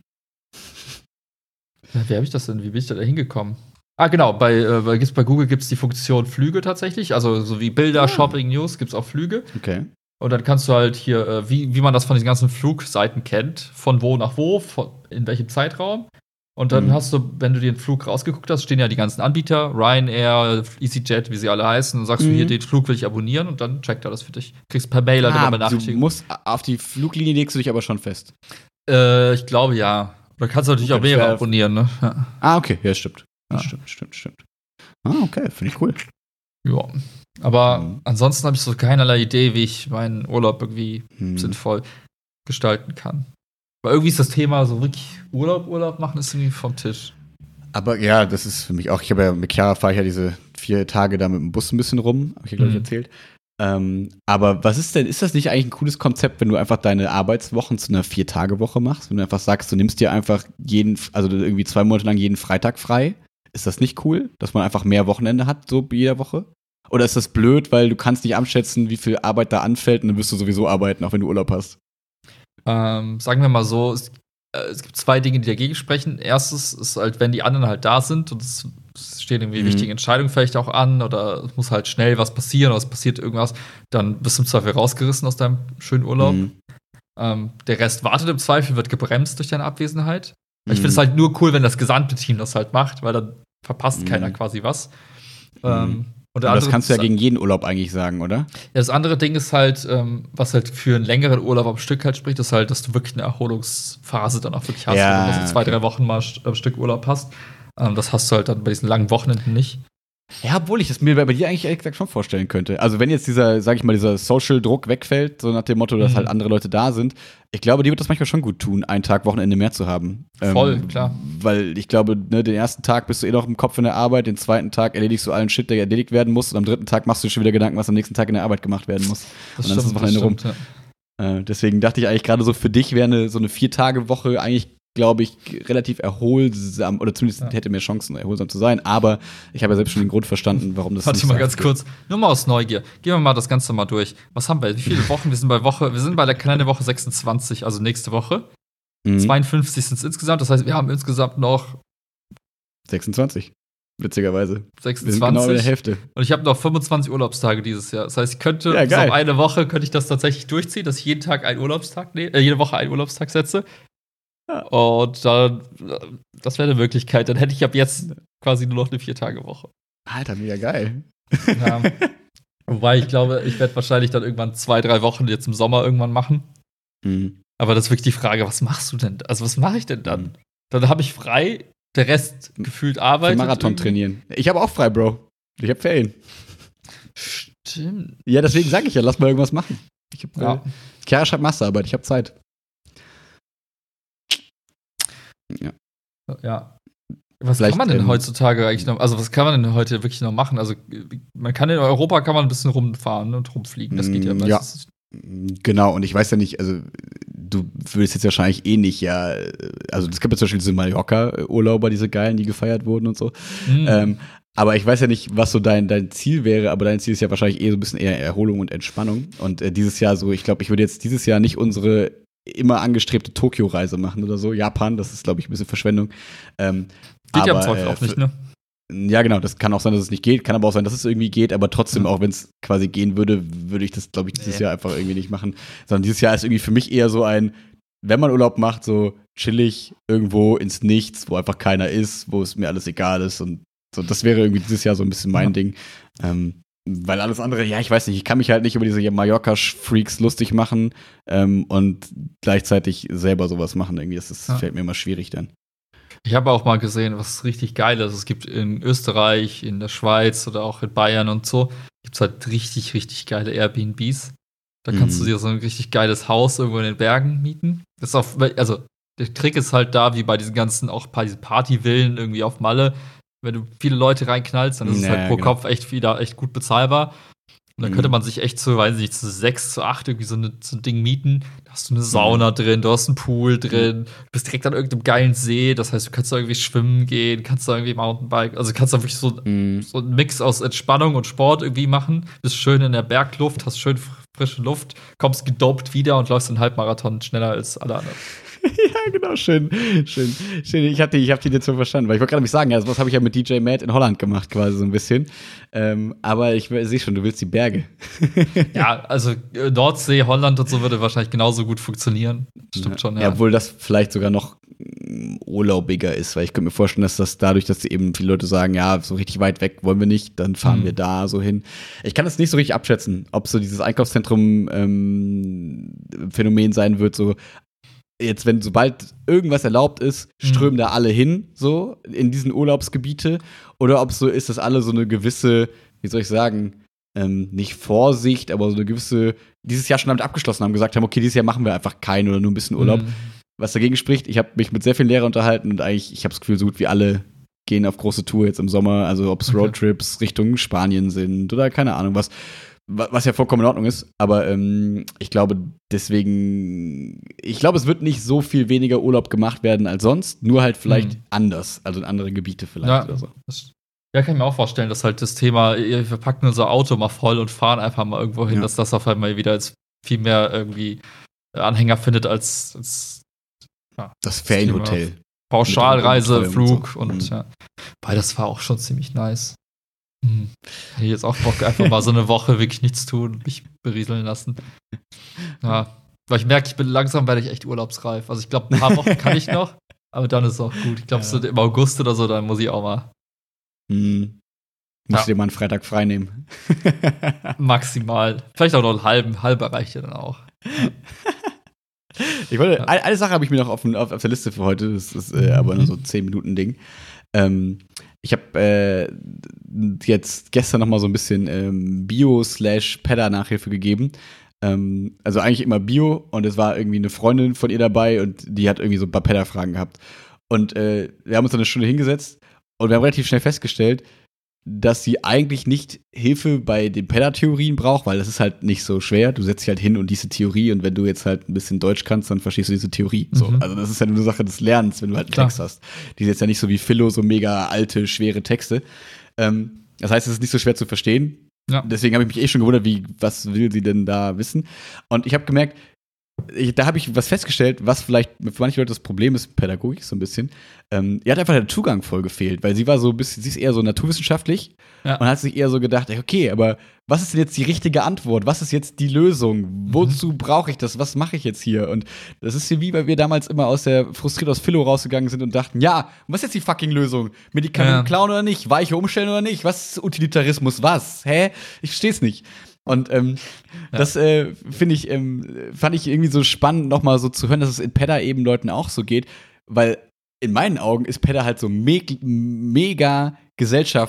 Ja, wie habe ich das denn? Wie bin ich da hingekommen? Ah, genau, bei, äh, bei, gibt's, bei Google gibt es die Funktion Flüge tatsächlich. Also so wie Bilder, Ah. Shopping, News gibt es auch Flüge. Okay. Und dann kannst du halt hier, äh, wie, wie man das von diesen ganzen Flugseiten kennt, von wo nach wo, von, in welchem Zeitraum. Und dann Mhm. hast du, wenn du dir den Flug rausgeguckt hast, stehen ja die ganzen Anbieter, Ryanair, EasyJet, wie sie alle heißen. Und sagst Mhm. du hier, den Flug will ich abonnieren und dann checkt er das für dich. Kriegst per Mail halt immer Ah, du Benachrichtigung. musst, auf die Fluglinie legst du dich aber schon fest. Äh, ich glaube ja. Oder kannst du natürlich Okay, auch mehrere das wär- abonnieren, ne? Ja. Ah, okay, ja, stimmt. Das Ja. stimmt, stimmt, stimmt. Ah, okay, finde ich cool. Ja. Aber Mhm. ansonsten habe ich so keinerlei Idee, wie ich meinen Urlaub irgendwie Hm. sinnvoll gestalten kann. Weil irgendwie ist das Thema so wirklich Urlaub, Urlaub machen, ist irgendwie vom Tisch. Aber ja, das ist für mich auch, ich habe ja mit Chiara fahre ich ja diese vier Tage da mit dem Bus ein bisschen rum, habe ich ja, glaube ich, Mhm. erzählt. Ähm, aber was ist denn, ist das nicht eigentlich ein cooles Konzept, wenn du einfach deine Arbeitswochen zu einer Vier-Tage-Woche machst? Wenn du einfach sagst, du nimmst dir einfach jeden, also irgendwie zwei Monate lang jeden Freitag frei? Ist das nicht cool, dass man einfach mehr Wochenende hat, so jeder Woche? Oder ist das blöd, weil du kannst nicht abschätzen, wie viel Arbeit da anfällt und dann wirst du sowieso arbeiten, auch wenn du Urlaub hast? Ähm, sagen wir mal so, es, äh, es gibt zwei Dinge, die dagegen sprechen. Erstes ist halt, wenn die anderen halt da sind und es, es stehen irgendwie Mhm. wichtige Entscheidungen vielleicht auch an oder es muss halt schnell was passieren oder es passiert irgendwas, dann bist du im Zweifel rausgerissen aus deinem schönen Urlaub. Mhm. Ähm, der Rest wartet im Zweifel, wird gebremst durch deine Abwesenheit. Ich Mhm. finde es halt nur cool, wenn das gesamte Team das halt macht, weil dann verpasst Mhm. keiner quasi was. Mhm. Ähm, und der Aber das andere- kannst du ja gegen jeden Urlaub eigentlich sagen, oder? Ja, das andere Ding ist halt, ähm, was halt für einen längeren Urlaub am Stück halt spricht, ist halt, dass du wirklich eine Erholungsphase dann auch wirklich hast, Ja, wenn du so zwei, okay. drei Wochen mal st- am Stück Urlaub hast. Ähm, das hast du halt dann bei diesen langen Wochenenden nicht. Ja, obwohl ich das mir bei dir eigentlich ehrlich gesagt schon vorstellen könnte. Also wenn jetzt dieser, sag ich mal, dieser Social-Druck wegfällt, so nach dem Motto, dass Mhm. halt andere Leute da sind, ich glaube, dir wird das manchmal schon gut tun, einen Tag Wochenende mehr zu haben. Voll, klar. Weil ich glaube, ne, den ersten Tag bist du eh noch im Kopf in der Arbeit, den zweiten Tag erledigst du allen Shit, der erledigt werden muss und am dritten Tag machst du schon wieder Gedanken, was am nächsten Tag in der Arbeit gemacht werden muss. Das Und dann ist das Wochenende rum. ja. Äh, deswegen dachte ich eigentlich gerade so, für dich wäre eine, so eine Vier-Tage-Woche eigentlich, glaube ich, relativ erholsam, oder zumindest Ja. hätte mehr Chancen, erholsam zu sein. Aber ich habe ja selbst schon den Grund verstanden, warum das Warte nicht mal so ganz einfach kurz. Nur mal aus Neugier. Gehen wir mal das Ganze mal durch. Was haben wir? Wie viele Wochen? Wir sind bei Woche, wir sind bei der Kalenderwoche sechsundzwanzig, also nächste Woche. geht. Mhm. zweiundfünfzig sind es insgesamt. Das heißt, wir haben insgesamt noch sechsundzwanzig. Witzigerweise. Wir sind sechsundzwanzig. genau in der Hälfte. Und ich habe noch fünfundzwanzig Urlaubstage dieses Jahr. Das heißt, ich könnte Ja, bis geil. auf eine Woche könnte ich das tatsächlich durchziehen, dass ich jeden Tag einen Urlaubstag nehme, äh, jede Woche einen Urlaubstag setze. Ja. Und dann, äh, das wäre eine Möglichkeit. Dann hätte ich ab jetzt quasi nur noch eine Vier-Tage-Woche. Alter, mega geil. Ja. Wobei ich glaube, ich werde wahrscheinlich dann irgendwann zwei, drei Wochen jetzt im Sommer irgendwann machen. Mhm. Aber das ist wirklich die Frage, was machst du denn? Also, was mache ich denn dann? Mhm. Dann habe ich frei, der Rest gefühlt Für arbeitet. Marathon irgendwie. trainieren. Ich habe auch frei, Bro. Ich habe Ferien. Stimmt. Ja, deswegen sage ich ja, lass mal irgendwas machen. Ich hab, Ja. äh, Chiara schreibt Masterarbeit, ich habe Zeit. Ja. Ja. Was Vielleicht, kann man denn ähm, heutzutage eigentlich noch, also was kann man denn heute wirklich noch machen? Also man kann in Europa kann man ein bisschen rumfahren und rumfliegen, das geht ja Mm, ja. meistens. Genau, und ich weiß ja nicht, also du würdest jetzt wahrscheinlich eh nicht, ja, also es gibt ja zum Beispiel diese Mallorca-Urlauber, diese geilen, die gefeiert wurden und so. Mhm. Ähm, aber ich weiß ja nicht, was so dein, dein Ziel wäre, aber dein Ziel ist ja wahrscheinlich eh so ein bisschen eher Erholung und Entspannung. Und äh, dieses Jahr so, ich glaube, ich würde jetzt dieses Jahr nicht unsere immer angestrebte Tokio-Reise machen oder so. Japan, das ist, glaube ich, ein bisschen Verschwendung. Ähm, Geht ja im aber, Zweifel äh, auch nicht, ne? Ja, genau, das kann auch sein, dass es nicht geht, kann aber auch sein, dass es irgendwie geht, aber trotzdem, Ja. auch wenn es quasi gehen würde, würde ich das, glaube ich, dieses Nee. Jahr einfach irgendwie nicht machen. Sondern dieses Jahr ist irgendwie für mich eher so ein, wenn man Urlaub macht, so chillig irgendwo ins Nichts, wo einfach keiner ist, wo es mir alles egal ist und so, das wäre irgendwie dieses Jahr so ein bisschen mein Ja. Ding. Ähm, weil alles andere, ja, ich weiß nicht, ich kann mich halt nicht über diese Mallorca-Freaks lustig machen ähm, und gleichzeitig selber sowas machen. Irgendwie, das, das Ja. fällt mir immer schwierig dann. Ich habe auch mal gesehen, was richtig geil ist. Es gibt in Österreich, in der Schweiz oder auch in Bayern und so, gibt es halt richtig, richtig geile Airbnbs. Da kannst Mhm. du dir so ein richtig geiles Haus irgendwo in den Bergen mieten. Das ist auch, also der Trick ist halt da, wie bei diesen ganzen, auch bei diesen Partyvillen irgendwie auf Malle, wenn du viele Leute reinknallst, dann ist es Ja, halt pro genau. Kopf echt wieder echt gut bezahlbar. Und dann Mhm. könnte man sich echt zu, weiß nicht, zu sechs, zu acht irgendwie so, eine, so ein Ding mieten. Da hast du eine Sauna drin, du hast einen Pool drin, du bist direkt an irgendeinem geilen See. Das heißt, du kannst da irgendwie schwimmen gehen, kannst da irgendwie Mountainbike, also kannst da wirklich so, Mhm. so einen Mix aus Entspannung und Sport irgendwie machen. Bist schön in der Bergluft, hast schön fr- frische Luft, kommst gedopt wieder und läufst einen Halbmarathon schneller als alle anderen. Ja, genau, schön, schön, schön. Ich hatte, ich habe die jetzt so verstanden, weil ich wollte gerade nämlich sagen, ja, sowas habe ich ja mit D J Matt in Holland gemacht, quasi so ein bisschen. Ähm, aber ich sehe schon, du willst die Berge. Ja, also äh, Nordsee, Holland und so würde wahrscheinlich genauso gut funktionieren. Stimmt schon, ja. Ja, obwohl das vielleicht sogar noch mm, urlaubiger ist, weil ich könnte mir vorstellen, dass das dadurch, dass eben viele Leute sagen, ja, so richtig weit weg wollen wir nicht, dann fahren Mhm. wir da so hin. Ich kann das nicht so richtig abschätzen, ob so dieses Einkaufszentrum ähm, Phänomen sein wird, so jetzt, wenn sobald irgendwas erlaubt ist, strömen Mhm. da alle hin, so in diesen Urlaubsgebiete, oder ob es so ist, dass alle so eine gewisse, wie soll ich sagen, ähm, nicht Vorsicht, aber so eine gewisse, dieses Jahr schon damit abgeschlossen haben, gesagt haben, okay, dieses Jahr machen wir einfach keinen oder nur ein bisschen Urlaub. Mhm. Was dagegen spricht, ich habe mich mit sehr vielen Lehrern unterhalten und eigentlich, ich habe das Gefühl, so gut wie alle gehen auf große Tour jetzt im Sommer, also ob es Okay. Roadtrips Richtung Spanien sind oder keine Ahnung was, wa- was ja vollkommen in Ordnung ist, aber ähm, ich glaube deswegen, ich glaube, es wird nicht so viel weniger Urlaub gemacht werden als sonst, nur halt vielleicht Mhm. anders, also in andere Gebiete vielleicht Ja, oder so. das, ja, kann ich mir auch vorstellen, dass halt das Thema, wir packen unser Auto mal voll und fahren einfach mal irgendwo hin, Ja. dass das auf einmal wieder jetzt viel mehr irgendwie Anhänger findet als, als Das Ferienhotel. Pauschalreise, Mit allem Flug und und so. Mhm. ja. Weil das war auch schon ziemlich nice. Hm. Hätte ich jetzt auch Bock, einfach mal so eine Woche wirklich nichts tun und mich berieseln lassen. Ja. Weil ich merke, ich bin langsam, werde ich echt urlaubsreif. Also ich glaube, ein paar Wochen kann ich noch, aber dann ist es auch gut. Ich glaube, Ja. so im August oder so, dann muss ich auch mal Hm. Musst Ja. dir mal einen Freitag frei nehmen. maximal. Vielleicht auch noch einen halben, halber reicht ja dann auch. Ich wollte, Ja. eine, eine Sache habe ich mir noch auf, auf, auf der Liste für heute, das ist äh, aber nur so ein zehn Minuten Ding. Ähm, ich habe äh, jetzt gestern noch mal so ein bisschen ähm, Bio-slash-Pedder-Nachhilfe gegeben. Ähm, also eigentlich immer Bio und es war irgendwie eine Freundin von ihr dabei und die hat irgendwie so ein paar Pedder-Fragen gehabt. Und äh, wir haben uns dann eine Stunde hingesetzt und wir haben relativ schnell festgestellt, dass sie eigentlich nicht Hilfe bei den Pedder-Theorien braucht, weil das ist halt nicht so schwer. Du setzt dich halt hin und diese Theorie und wenn du jetzt halt ein bisschen Deutsch kannst, dann verstehst du diese Theorie. So, Mhm. also das ist ja nur eine Sache des Lernens, wenn du halt einen Klar. Text hast. Die ist jetzt ja nicht so wie Philo, so mega alte, schwere Texte. Ähm, das heißt, es ist nicht so schwer zu verstehen. Ja. Deswegen habe ich mich eh schon gewundert, wie, was will sie denn da wissen? Und ich habe gemerkt, ich, da habe ich was festgestellt, was vielleicht für manche Leute das Problem ist, Pädagogik so ein bisschen. Ähm, ihr hat einfach der Zugang voll gefehlt, weil sie war so ein bisschen, sie ist eher so naturwissenschaftlich Ja. und hat sich eher so gedacht, okay, aber was ist denn jetzt die richtige Antwort? Was ist jetzt die Lösung? Wozu brauche ich das? Was mache ich jetzt hier? Und das ist wie, weil wir damals immer aus der frustriert aus Philo rausgegangen sind und dachten, ja, was ist jetzt die fucking Lösung? Medikamente Ja. klauen oder nicht? Weiche umstellen oder nicht? Was ist Utilitarismus? Was? Hä? Ich versteh's nicht. Und ähm, Ja. das äh, finde ich, ähm, fand ich irgendwie so spannend, nochmal so zu hören, dass es in Pedder eben Leuten auch so geht, weil in meinen Augen ist Pedder halt so me mega gesellschafts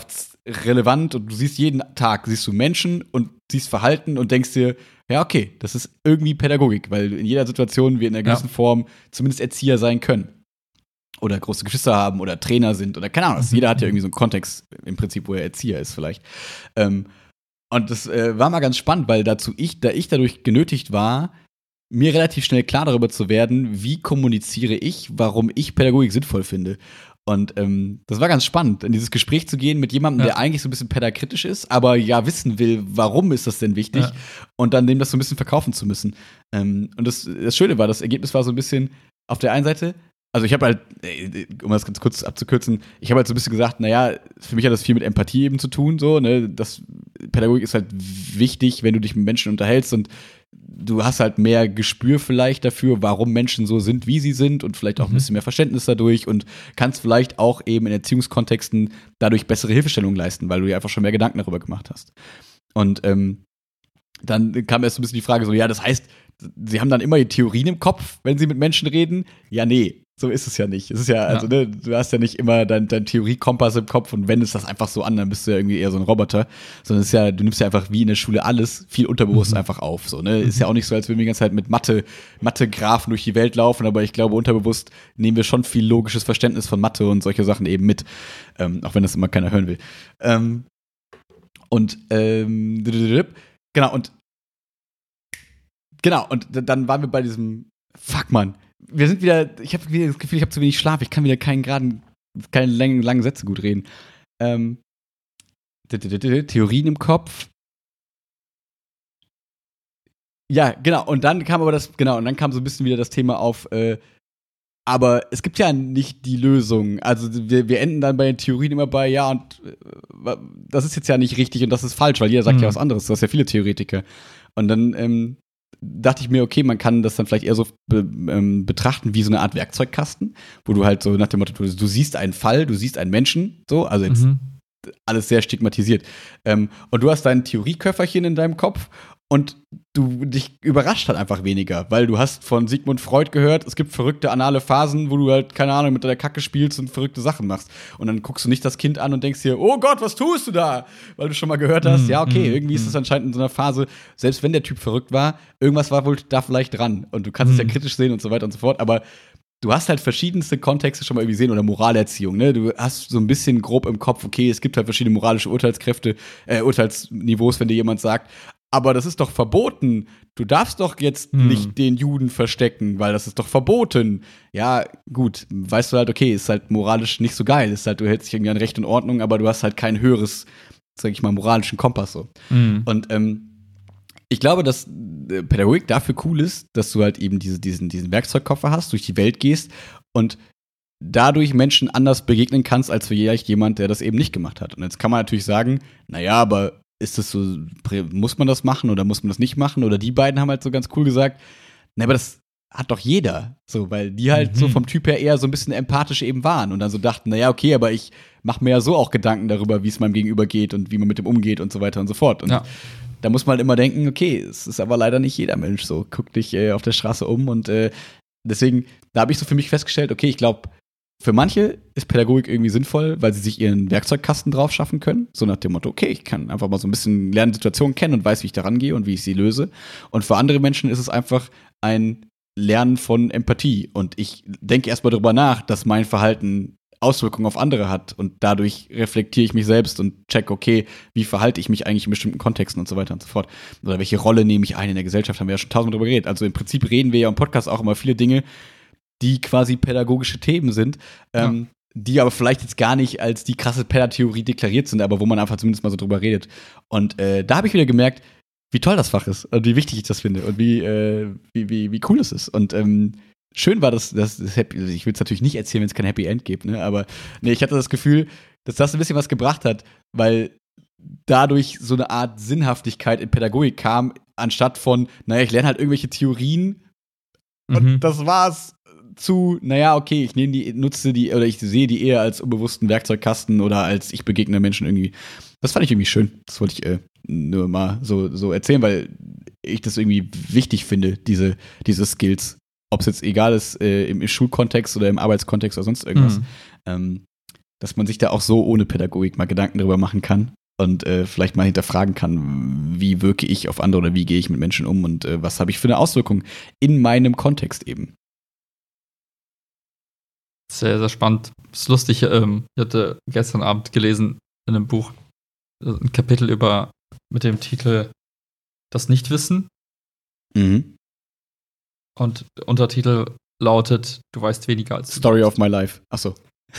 relevant und du siehst jeden Tag, siehst du Menschen und siehst Verhalten und denkst dir, ja, okay, das ist irgendwie Pädagogik, weil in jeder Situation wir in einer gewissen ja. Form zumindest Erzieher sein können. Oder große Geschwister haben oder Trainer sind oder keine Ahnung. Mhm. Jeder hat ja irgendwie so einen Kontext im Prinzip, wo er Erzieher ist vielleicht. Ähm, und das äh, war mal ganz spannend, weil dazu ich, da ich dadurch genötigt war, mir relativ schnell klar darüber zu werden, wie kommuniziere ich, warum ich Pädagogik sinnvoll finde. Und ähm, das war ganz spannend, in dieses Gespräch zu gehen mit jemandem, ja. der eigentlich so ein bisschen pädakritisch ist, aber ja wissen will, warum ist das denn wichtig, ja. und dann dem das so ein bisschen verkaufen zu müssen. Ähm, und das, das Schöne war, das Ergebnis war so ein bisschen auf der einen Seite, also ich habe halt, um das ganz kurz abzukürzen, ich habe halt so ein bisschen gesagt, naja, für mich hat das viel mit Empathie eben zu tun, so, ne, das Pädagogik ist halt wichtig, wenn du dich mit Menschen unterhältst und du hast halt mehr Gespür vielleicht dafür, warum Menschen so sind, wie sie sind und vielleicht auch ein bisschen mehr Verständnis dadurch und kannst vielleicht auch eben in Erziehungskontexten dadurch bessere Hilfestellungen leisten, weil du dir einfach schon mehr Gedanken darüber gemacht hast. Und ähm, dann kam erst so ein bisschen die Frage so, ja, das heißt, sie haben dann immer die Theorien im Kopf, wenn sie mit Menschen reden? Ja, nee. So ist es ja nicht. Es ist ja, also, ja. ne, du hast ja nicht immer dein, dein Theorie-Kompass im Kopf und wendest das einfach so an, dann bist du ja irgendwie eher so ein Roboter. Sondern es ist ja, du nimmst ja einfach wie in der Schule alles viel unterbewusst mhm. einfach auf. So, ne? Mhm. Ist ja auch nicht so, als würden wir die ganze Zeit mit Mathe, Mathe-Graphen durch die Welt laufen, aber ich glaube, unterbewusst nehmen wir schon viel logisches Verständnis von Mathe und solche Sachen eben mit. Ähm, auch wenn das immer keiner hören will. Ähm, und, ähm, genau, und genau, und dann waren wir bei diesem, fuck, Mann, wir sind wieder, ich habe wieder das Gefühl, ich habe zu wenig Schlaf, ich kann wieder keinen geraden, keine langen, langen Sätze gut reden. Ähm, Theorien im Kopf. Ja, genau, und dann kam aber das, genau, und dann kam so ein bisschen wieder das Thema auf, äh, aber es gibt ja nicht die Lösung. Also wir, wir enden dann bei den Theorien immer bei, ja, und äh, das ist jetzt ja nicht richtig und das ist falsch, weil jeder sagt mhm. ja was anderes, du hast ja viele Theoretiker. Und dann, ähm, dachte ich mir, okay, man kann das dann vielleicht eher so be- ähm, betrachten wie so eine Art Werkzeugkasten, wo du halt so nach dem Motto, du, du siehst einen Fall, du siehst einen Menschen, so, also jetzt mhm. alles sehr stigmatisiert. Ähm, und du hast dein Theorieköfferchen in deinem Kopf und du dich überrascht halt einfach weniger, weil du hast von Sigmund Freud gehört, es gibt verrückte anale Phasen, wo du halt, keine Ahnung, mit deiner Kacke spielst und verrückte Sachen machst. Und dann guckst du nicht das Kind an und denkst dir, oh Gott, was tust du da? Weil du schon mal gehört hast, mm, ja, okay, mm, irgendwie mm. ist das anscheinend in so einer Phase, selbst wenn der Typ verrückt war, irgendwas war wohl da vielleicht dran. Und du kannst mm. es ja kritisch sehen und so weiter und so fort, aber du hast halt verschiedenste Kontexte schon mal irgendwie gesehen oder Moralerziehung, ne? Du hast so ein bisschen grob im Kopf, okay, es gibt halt verschiedene moralische Urteilskräfte, äh, Urteilsniveaus, wenn dir jemand sagt, aber das ist doch verboten. Du darfst doch jetzt hm. nicht den Juden verstecken, weil das ist doch verboten. Ja, gut, weißt du halt, okay, ist halt moralisch nicht so geil. Ist halt, du hältst dich irgendwie an Recht und Ordnung, aber du hast halt kein höheres, sag ich mal, moralischen Kompass so. Hm. Und ähm, ich glaube, dass Pädagogik dafür cool ist, dass du halt eben diese, diesen, diesen Werkzeugkoffer hast, durch die Welt gehst und dadurch Menschen anders begegnen kannst, als vielleicht jemand, der das eben nicht gemacht hat. Und jetzt kann man natürlich sagen, naja, aber ist das so, muss man das machen oder muss man das nicht machen? Oder die beiden haben halt so ganz cool gesagt, na, aber das hat doch jeder. So, weil die halt mhm. so vom Typ her eher so ein bisschen empathisch eben waren und dann so dachten, naja, okay, aber ich mache mir ja so auch Gedanken darüber, wie es meinem Gegenüber geht und wie man mit dem umgeht und so weiter und so fort. Und ja. da muss man halt immer denken, okay, es ist aber leider nicht jeder Mensch so. Guck dich äh, auf der Straße um und äh, deswegen, da habe ich so für mich festgestellt, okay, ich glaube, für manche ist Pädagogik irgendwie sinnvoll, weil sie sich ihren Werkzeugkasten drauf schaffen können. So nach dem Motto, okay, ich kann einfach mal so ein bisschen Lernsituationen kennen und weiß, wie ich da rangehe und wie ich sie löse. Und für andere Menschen ist es einfach ein Lernen von Empathie. Und ich denke erstmal darüber nach, dass mein Verhalten Auswirkungen auf andere hat. Und dadurch reflektiere ich mich selbst und check, okay, wie verhalte ich mich eigentlich in bestimmten Kontexten und so weiter und so fort. Oder welche Rolle nehme ich ein in der Gesellschaft, haben wir ja schon tausendmal drüber geredet. Also im Prinzip reden wir ja im Podcast auch immer viele Dinge, die quasi pädagogische Themen sind, ähm, ja. die aber vielleicht jetzt gar nicht als die krasse Pädatheorie deklariert sind, aber wo man einfach zumindest mal so drüber redet. Und äh, da habe ich wieder gemerkt, wie toll das Fach ist und wie wichtig ich das finde und wie, äh, wie, wie, wie cool es ist. Und ähm, schön war das, das, das Happy, ich will es natürlich nicht erzählen, wenn es kein Happy End gibt, ne? Aber nee, ich hatte das Gefühl, dass das ein bisschen was gebracht hat, weil dadurch so eine Art Sinnhaftigkeit in Pädagogik kam, anstatt von, naja, ich lerne halt irgendwelche Theorien und mhm. das war's. Zu, naja, okay, ich nehme die, nutze die, oder ich sehe die eher als unbewussten Werkzeugkasten oder als ich begegne Menschen irgendwie. Das fand ich irgendwie schön. Das wollte ich äh, nur mal so, so erzählen, weil ich das irgendwie wichtig finde, diese, diese Skills. Ob es jetzt egal ist, äh, im Schulkontext oder im Arbeitskontext oder sonst irgendwas. Mhm. Ähm, dass man sich da auch so ohne Pädagogik mal Gedanken drüber machen kann und äh, vielleicht mal hinterfragen kann, wie wirke ich auf andere oder wie gehe ich mit Menschen um und äh, was habe ich für eine Auswirkung in meinem Kontext eben. Sehr, sehr spannend. Das ist lustig, ähm, ich hatte gestern Abend gelesen in einem Buch äh, ein Kapitel über mit dem Titel Das Nichtwissen. Mhm. Und der Untertitel lautet, du weißt weniger als du Story glaubst. of my life. Achso.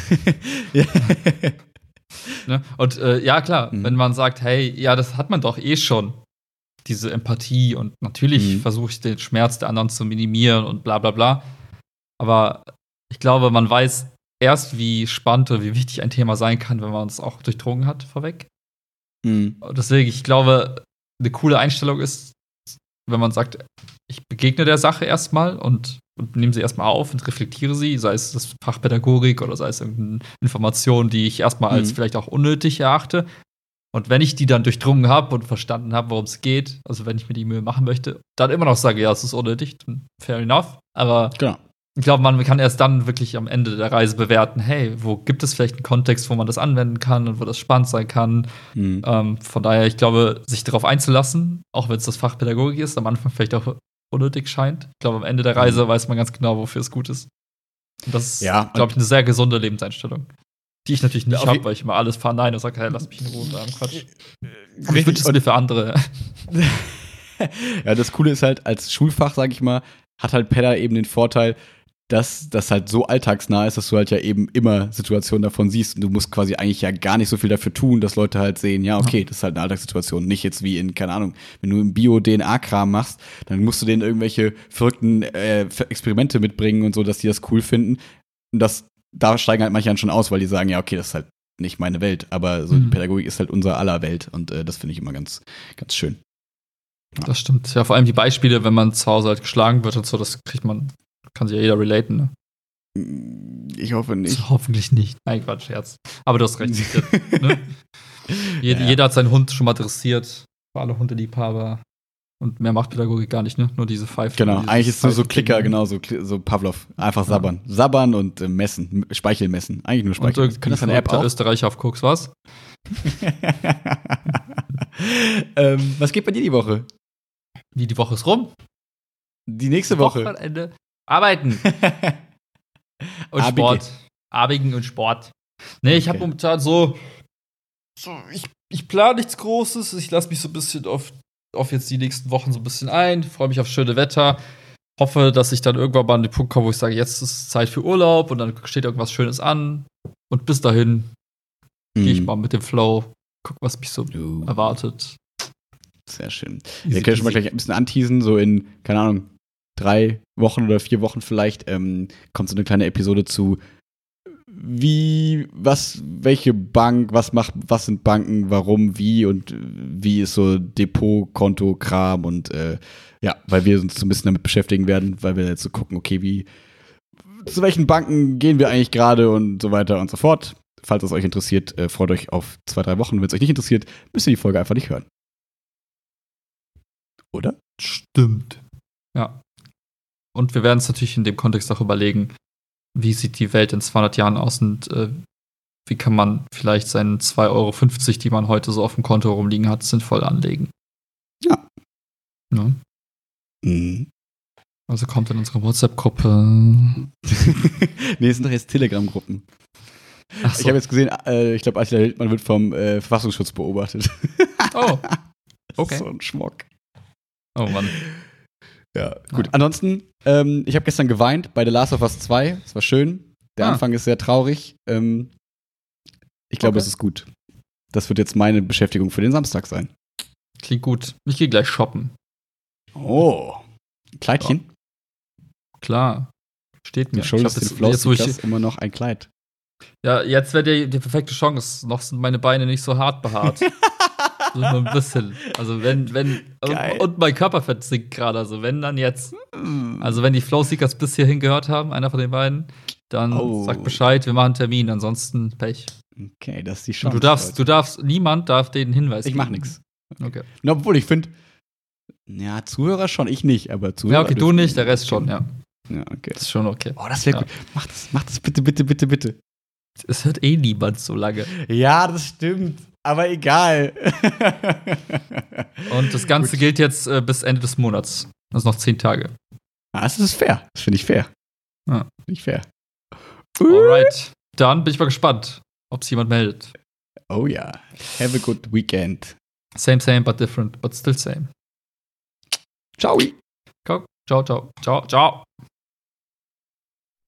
Ne? Und äh, ja, klar, Mhm. wenn man sagt, hey, ja, das hat man doch eh schon, diese Empathie und natürlich Mhm. versuche ich den Schmerz der anderen zu minimieren und bla bla bla. Aber ich glaube, man weiß erst, wie spannend oder wie wichtig ein Thema sein kann, wenn man es auch durchdrungen hat vorweg. Mhm. Und deswegen, ich glaube, eine coole Einstellung ist, wenn man sagt, ich begegne der Sache erstmal und, und nehme sie erstmal auf und reflektiere sie, sei es das Fach Pädagogik oder sei es irgendeine Information, die ich erstmal als Mhm. vielleicht auch unnötig erachte. Und wenn ich die dann durchdrungen habe und verstanden habe, worum es geht, also wenn ich mir die Mühe machen möchte, dann immer noch sage, ja, es ist unnötig, dann fair enough. Aber Genau. ich glaube, man kann erst dann wirklich am Ende der Reise bewerten, hey, wo gibt es vielleicht einen Kontext, wo man das anwenden kann und wo das spannend sein kann. Mhm. Ähm, von daher, ich glaube, sich darauf einzulassen, auch wenn es das Fach Pädagogik ist, am Anfang vielleicht auch unnötig scheint. Ich glaube, am Ende der Reise Mhm. weiß man ganz genau, wofür es gut ist. Und das ist, Ja, glaube ich, eine sehr gesunde Lebenseinstellung. Die ich natürlich nicht Auf je- habe, weil ich immer alles verneine und sage, hey, lass mich in Ruhe, da Quatsch. Ich Richtig. wünsche es mir für andere. Ja, das Coole ist halt, als Schulfach, sag ich mal, hat halt Pedda eben den Vorteil, dass das halt so alltagsnah ist, dass du halt ja eben immer Situationen davon siehst und du musst quasi eigentlich ja gar nicht so viel dafür tun, dass Leute halt sehen, ja, okay, das ist halt eine Alltagssituation. Nicht jetzt wie in, keine Ahnung, wenn du im Bio-D N A-Kram machst, dann musst du denen irgendwelche verrückten äh, Experimente mitbringen und so, dass die das cool finden. Und das, da steigen halt manche dann schon aus, weil die sagen, ja, okay, das ist halt nicht meine Welt, aber so Mhm. die Pädagogik ist halt unser aller Welt und äh, das finde ich immer ganz, ganz schön. Das stimmt. Ja, vor allem die Beispiele, wenn man zu Hause halt geschlagen wird und so, das kriegt man, kann sich ja jeder relaten, ne? Ich hoffe nicht. So, hoffentlich nicht. Nein, Quatsch, Scherz. Aber du hast recht. Ne? Jed Ja. Jeder hat seinen Hund schon mal dressiert. Für alle Hundeliebhaber. Und mehr macht Pädagogik gar nicht, ne? Nur diese Pfeife. Genau, dieses eigentlich ist es nur so Pfeifending. Klicker, genau, so, Kli- so Pavlov. Einfach sabbern. Sabbern und äh, messen. M- Speichel messen. Eigentlich nur Und Speichel. irgendwie Können das eine App verrückter auch? Österreicher auf Koks, was? ähm, was geht bei dir die Woche? Wie, die Woche ist rum? Die nächste Woche. Wochenende. Arbeiten. Und A B G. Sport. Abigen und Sport. Nee, ich habe Okay. momentan so, so ich, ich plane nichts Großes. Ich lasse mich so ein bisschen auf, auf jetzt die nächsten Wochen so ein bisschen ein. Freue mich auf schöne Wetter. Hoffe, dass ich dann irgendwann mal an den Punkt komme, wo ich sage, jetzt ist Zeit für Urlaub und dann steht irgendwas Schönes an. Und bis dahin gehe ich Mhm. mal mit dem Flow, guck, was mich so Uh, erwartet. Sehr schön. Easy Wir können schon mal peasy. gleich ein bisschen anteasen, so in, keine Ahnung, drei Wochen oder vier Wochen vielleicht, ähm, kommt so eine kleine Episode zu, wie, was, welche Bank, was macht, was sind Banken, warum, wie und äh, wie ist so Depot, Konto, Kram und äh, ja, weil wir uns so ein bisschen damit beschäftigen werden, weil wir jetzt so gucken, okay, wie, zu welchen Banken gehen wir eigentlich gerade und so weiter und so fort. Falls es euch interessiert, äh, freut euch auf zwei, drei Wochen. Wenn es euch nicht interessiert, müsst ihr die Folge einfach nicht hören. Oder? Stimmt. Ja. Und wir werden uns natürlich in dem Kontext auch überlegen, wie sieht die Welt in zweihundert Jahren aus und äh, wie kann man vielleicht seinen zwei Euro fünfzig, die man heute so auf dem Konto rumliegen hat, sinnvoll anlegen. Ja. Ne? Mhm. Also kommt in unsere WhatsApp-Gruppe. Nee, es sind doch jetzt Telegram-Gruppen. Ach Ich so. habe jetzt gesehen, äh, ich glaube, Attila Hildmann wird vom äh, Verfassungsschutz beobachtet. Oh, Das okay. ist so ein Schmock. Oh Mann. Ja, gut. Ja. Ansonsten, ähm, ich habe gestern geweint bei The Last of Us zwei. Das war schön. Der Ah. Anfang ist sehr traurig. Ähm, ich glaube, Okay. es ist gut. Das wird jetzt meine Beschäftigung für den Samstag sein. Klingt gut. Ich gehe gleich shoppen. Oh. Ein Kleidchen? Klar. Steht mir. Du schuldest Ich den hab Flow jetzt, wo ich, Seekers immer noch ein Kleid. ja, jetzt wäre die, die perfekte Chance. Noch sind meine Beine nicht so hart behaart. So nur ein bisschen. Also wenn, wenn, Geil. und, und mein Körperfett sinkt gerade. Also wenn, dann jetzt. Also wenn die Flow Seekers bis hierhin gehört haben, einer von den beiden, dann Oh. sagt Bescheid, wir machen einen Termin, ansonsten Pech. Okay, das ist die Und Chance. du darfst, Leute. du darfst, niemand darf den Hinweis Ich mach geben. nix. Okay. Na, obwohl, ich finde, ja, Zuhörer schon, ich nicht, aber Zuhörer. Ja, okay, du dürfen- nicht, der Rest schon, ja. Ja, okay. Das ist schon okay. Oh, das wäre Ja. gut. Mach das, mach das bitte, bitte, bitte, bitte. Es hört eh niemand so lange. Ja, das stimmt. Aber egal. Und das Ganze Gut. gilt jetzt äh, bis Ende des Monats. Also noch zehn Tage. Ah, das ist fair. Das finde ich fair. Ja. Finde ich fair. Alright. Dann bin ich mal gespannt, ob sich jemand meldet. Oh ja. Have a good weekend. Same, same, but different, but still same. Ciao. Ciao, ciao, ciao, ciao, ciao.